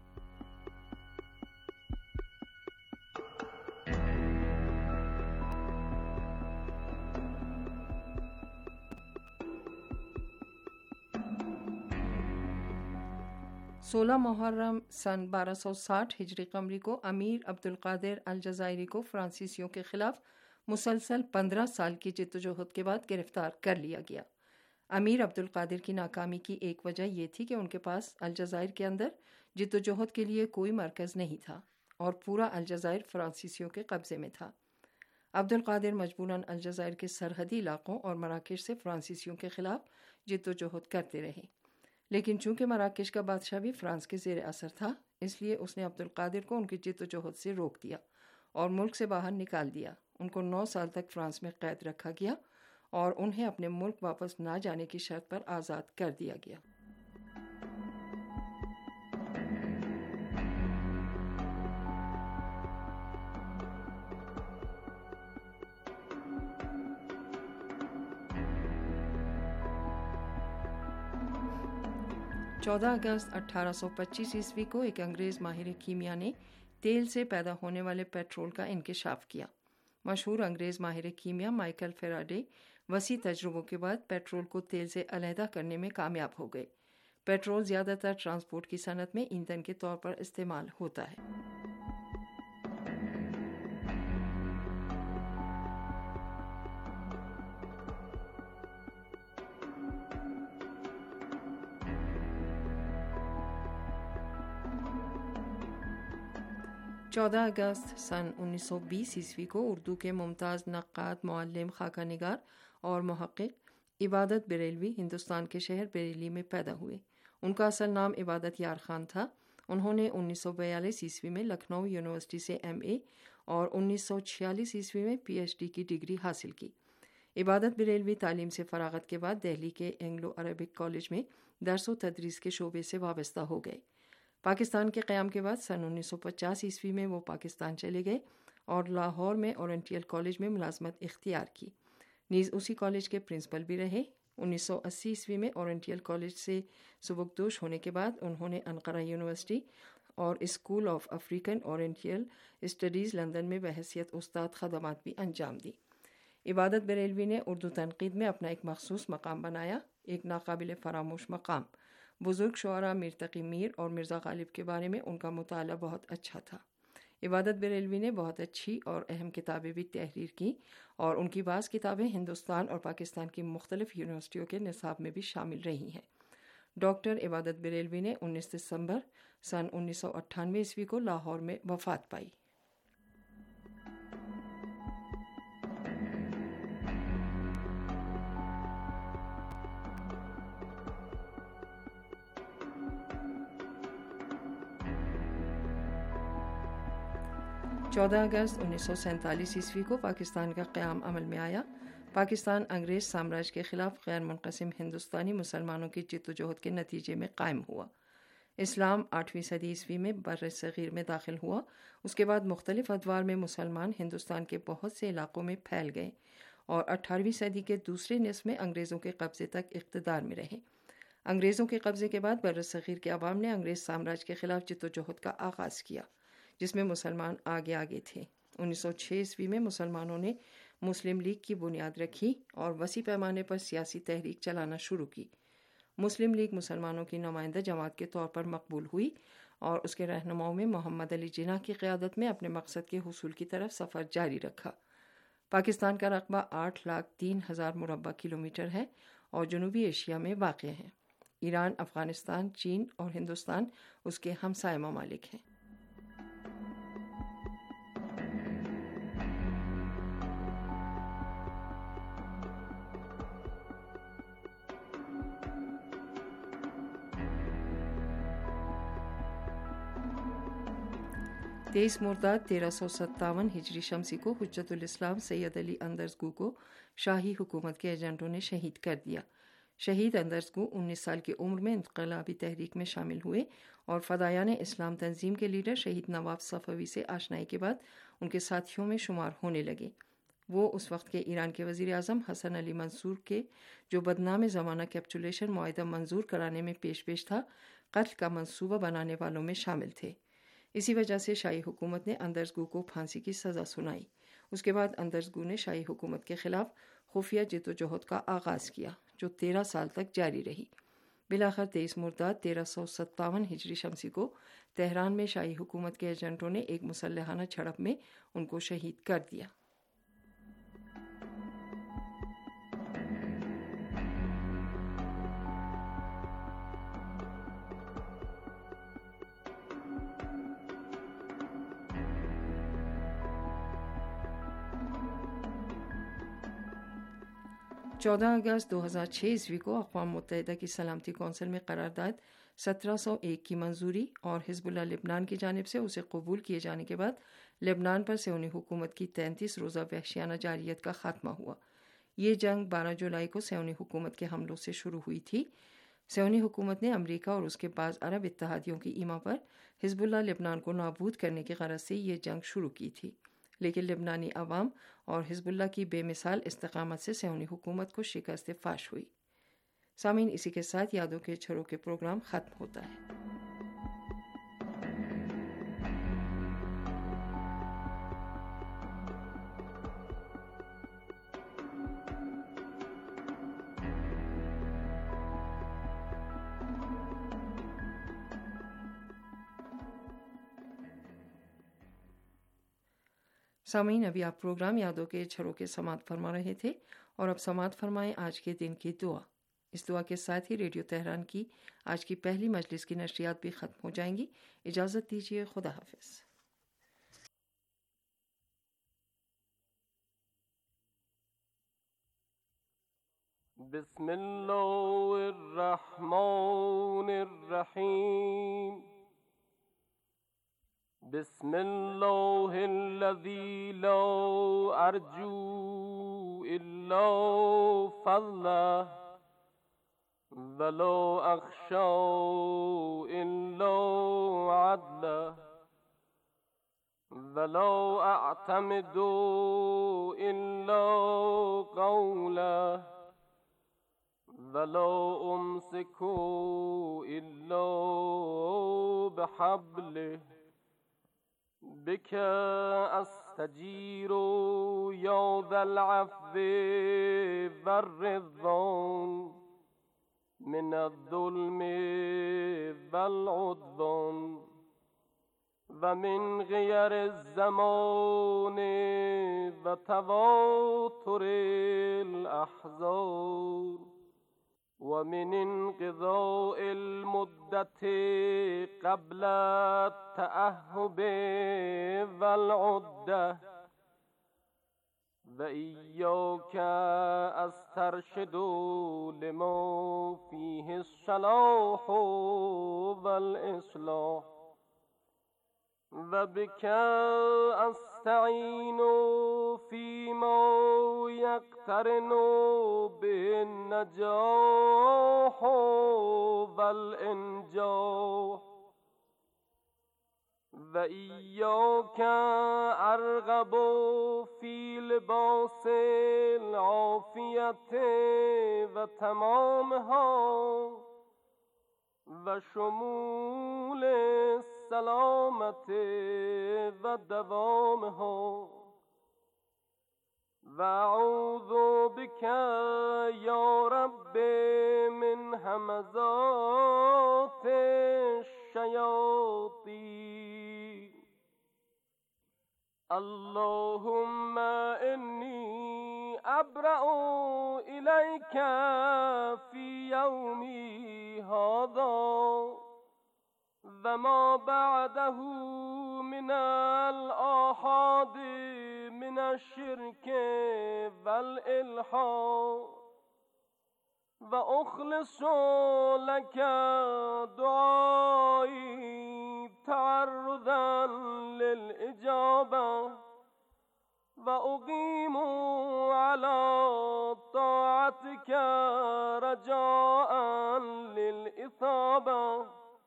سولہ محرم سن 1260 ہجری قمری کو امیر عبدالقادر الجزائری کو فرانسیسیوں کے خلاف مسلسل 15 سال کی جدوجہد کے بعد گرفتار کر لیا گیا. امیر عبدالقادر کی ناکامی کی ایک وجہ یہ تھی کہ ان کے پاس الجزائر کے اندر جدوجہد کے لیے کوئی مرکز نہیں تھا اور پورا الجزائر فرانسیسیوں کے قبضے میں تھا. عبدالقادر مجبوراً الجزائر کے سرحدی علاقوں اور مراکش سے فرانسیسیوں کے خلاف جدوجہد کرتے رہے، لیکن چونکہ مراکش کا بادشاہ بھی فرانس کے زیر اثر تھا، اس لیے اس نے عبدالقادر کو ان کی جدوجہد سے روک دیا اور ملک سے باہر نکال دیا. ان کو 9 سال تک فرانس میں قید رکھا گیا اور انہیں اپنے ملک واپس نہ جانے کی شرط پر آزاد کر دیا گیا. چودہ اگست 1825 عیسوی کو ایک انگریز ماہر کیمیا نے تیل سے پیدا ہونے والے پیٹرول کا انکشاف کیا. مشہور انگریز ماہر کیمیا مائیکل فیراڈے وسیع تجربوں کے بعد پیٹرول کو تیل سے علیحدہ کرنے میں کامیاب ہو گئے. پیٹرول زیادہ تر ٹرانسپورٹ کی صنعت میں ایندھن کے طور پر استعمال ہوتا ہے. چودہ اگست سن 1920 عیسوی کو اردو کے ممتاز نقاد، معلم، خاکہ نگار اور محقق عبادت بریلوی ہندوستان کے شہر بریلی میں پیدا ہوئے. ان کا اصل نام عبادت یار خان تھا. انہوں نے 1942 عیسوی میں لکھنؤ یونیورسٹی سے MA اور 1946 عیسوی میں PhD کی ڈگری حاصل کی. عبادت بریلوی تعلیم سے فراغت کے بعد دہلی کے اینگلو عربک کالج میں درس و تدریس کے شعبے سے وابستہ ہو گئے. پاکستان کے قیام کے بعد سن 1950 عیسوی میں وہ پاکستان چلے گئے اور لاہور میں اورینٹیل کالج میں ملازمت اختیار کی. نیز اسی کالج کے پرنسپل بھی رہے. 1980 عیسوی میں اورینٹیل کالج سے سبکدوش ہونے کے بعد انہوں نے انقرہ یونیورسٹی اور school of African oriental studies London میں بحیثیت استاد خدمات بھی انجام دی. عبادت بریلوی نے اردو تنقید میں اپنا ایک مخصوص مقام بنایا، ایک ناقابل فراموش مقام. بزرگ شعراء میر تقی میر اور مرزا غالب کے بارے میں ان کا مطالعہ بہت اچھا تھا. عبادت بریلوی نے بہت اچھی اور اہم کتابیں بھی تحریر کی اور ان کی بعض کتابیں ہندوستان اور پاکستان کی مختلف یونیورسٹیوں کے نصاب میں بھی شامل رہی ہیں۔ ڈاکٹر عبادت بریلوی نے 19 دسمبر سن 1998 عیسوی کو لاہور میں وفات پائی۔ چودہ اگست 1947 عیسوی کو پاکستان کا قیام عمل میں آیا۔ پاکستان انگریز سامراج کے خلاف غیر منقسم ہندوستانی مسلمانوں کی جد و جہد کے نتیجے میں قائم ہوا۔ اسلام 8ویں صدی عیسوی میں بر صغیر میں داخل ہوا۔ اس کے بعد مختلف ادوار میں مسلمان ہندوستان کے بہت سے علاقوں میں پھیل گئے اور 18ویں صدی کے دوسرے نصف میں انگریزوں کے قبضے تک اقتدار میں رہے۔ انگریزوں کے قبضے کے بعد بر صغیر کے عوام نے انگریز سامراج کے خلاف جد و جہد کا آغاز کیا، جس میں مسلمان آگے تھے۔ 1906 عیسوی میں مسلمانوں نے مسلم لیگ کی بنیاد رکھی اور وسیع پیمانے پر سیاسی تحریک چلانا شروع کی۔ مسلم لیگ مسلمانوں کی نمائندہ جماعت کے طور پر مقبول ہوئی اور اس کے رہنماؤں میں محمد علی جناح کی قیادت میں اپنے مقصد کے حصول کی طرف سفر جاری رکھا۔ پاکستان کا رقبہ 8,03,000 مربع کلومیٹر ہے اور جنوبی ایشیا میں واقع ہے۔ ایران، افغانستان، چین اور ہندوستان اس کے ہمسائے ممالک ہیں۔ تیئیس مرداد 1357 ہجری شمسی کو حجت الاسلام سید علی اندرزگو کو شاہی حکومت کے ایجنٹوں نے شہید کر دیا۔ شہید اندرزگو 19 سال کی عمر میں انقلابی تحریک میں شامل ہوئے اور فدایان اسلام تنظیم کے لیڈر شہید نواب صفوی سے آشنائی کے بعد ان کے ساتھیوں میں شمار ہونے لگے۔ وہ اس وقت کے ایران کے وزیر اعظم حسن علی منصور کے جو بدنام زمانہ کیپچولیشن معاہدہ منظور کرانے میں پیش تھا، قتل کا منصوبہ بنانے والوں میں شامل تھے۔ اسی وجہ سے شاہی حکومت نے اندرزگو کو پھانسی کی سزا سنائی۔ اس کے بعد اندرزگو نے شاہی حکومت کے خلاف خفیہ جد و جہد کا آغاز کیا جو 13 سال تک جاری رہی۔ بالآخر 23 مرداد 1357 ہجری شمسی کو تہران میں شاہی حکومت کے ایجنٹوں نے ایک مسلحانہ جھڑپ میں ان کو شہید کر دیا۔ چودہ اگست 2006 عیسوی کو اقوام متحدہ کی سلامتی کونسل میں قرارداد 1701 کی منظوری اور حزب اللہ لبنان کی جانب سے اسے قبول کیے جانے کے بعد لبنان پر صہیونی حکومت کی 33 روزہ وحشیانہ جارحیت کا خاتمہ ہوا۔ یہ جنگ 12 جولائی کو صہیونی حکومت کے حملوں سے شروع ہوئی تھی۔ صہیونی حکومت نے امریکہ اور اس کے بعض عرب اتحادیوں کی ایما پر حزب اللہ لبنان کو نابود کرنے کی غرض سے یہ جنگ شروع کی تھی، لیکن لبنانی عوام اور حزب اللہ کی بے مثال استقامت سے صہیونی حکومت کو شکست فاش ہوئی۔ سامعین، اسی کے ساتھ یادوں کے جھروکے پروگرام ختم ہوتا ہے۔ سامعین، ابھی آپ پروگرام یادوں کے جھروکے سماعت فرما رہے تھے اور اب سماعت فرمائیں آج کے دن کی دعا۔ اس دعا کے ساتھ ہی ریڈیو تہران کی آج کی پہلی مجلس کی نشریات بھی ختم ہو جائیں گی۔ اجازت دیجیے، خدا حافظ۔ بسم اللہ الرحمن الرحیم، بسم اللہ الذی لا ارجو الا فضلہ ولا اخشى الا عدلہ ولا اعتمد الا قولہ ولا امسك الا بحبلہ بك استجیر یا ذا العفو والرضوان من الظلم والعدوان و من غیر الزمان و تواتر الاحزان و من انقضاء المدت قبل التأهب والعده و ایاک استرشد لما فیه الصلاح والاصلاح و بک استعین فیما یقترن به النجاح والانجاح و ایاک ارغب فی لباس العافیت و تمامها و شمول السلامت و دوامها و اعوذ بک یا رب من همزات الشیاطین اللهم انی ابرأ الیک فی یومی هذا و ما بعده من الآحاد من الشرك والإلحاد و اخلص لك دعایی تعرضا للإجابة و اقیم على طاعتك رجاء للإثابة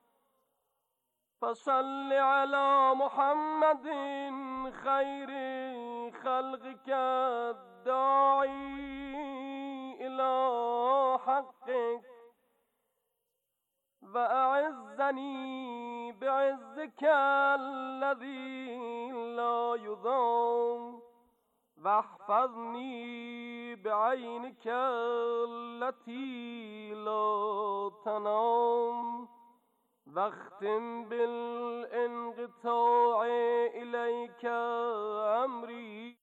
فصل على محمد خير خلقك الداعي إلى حقك وأعزني بعزك الذي لا يضام واحفظني بعينك التي لا تنام واختم بالانقطاع إليك أمري.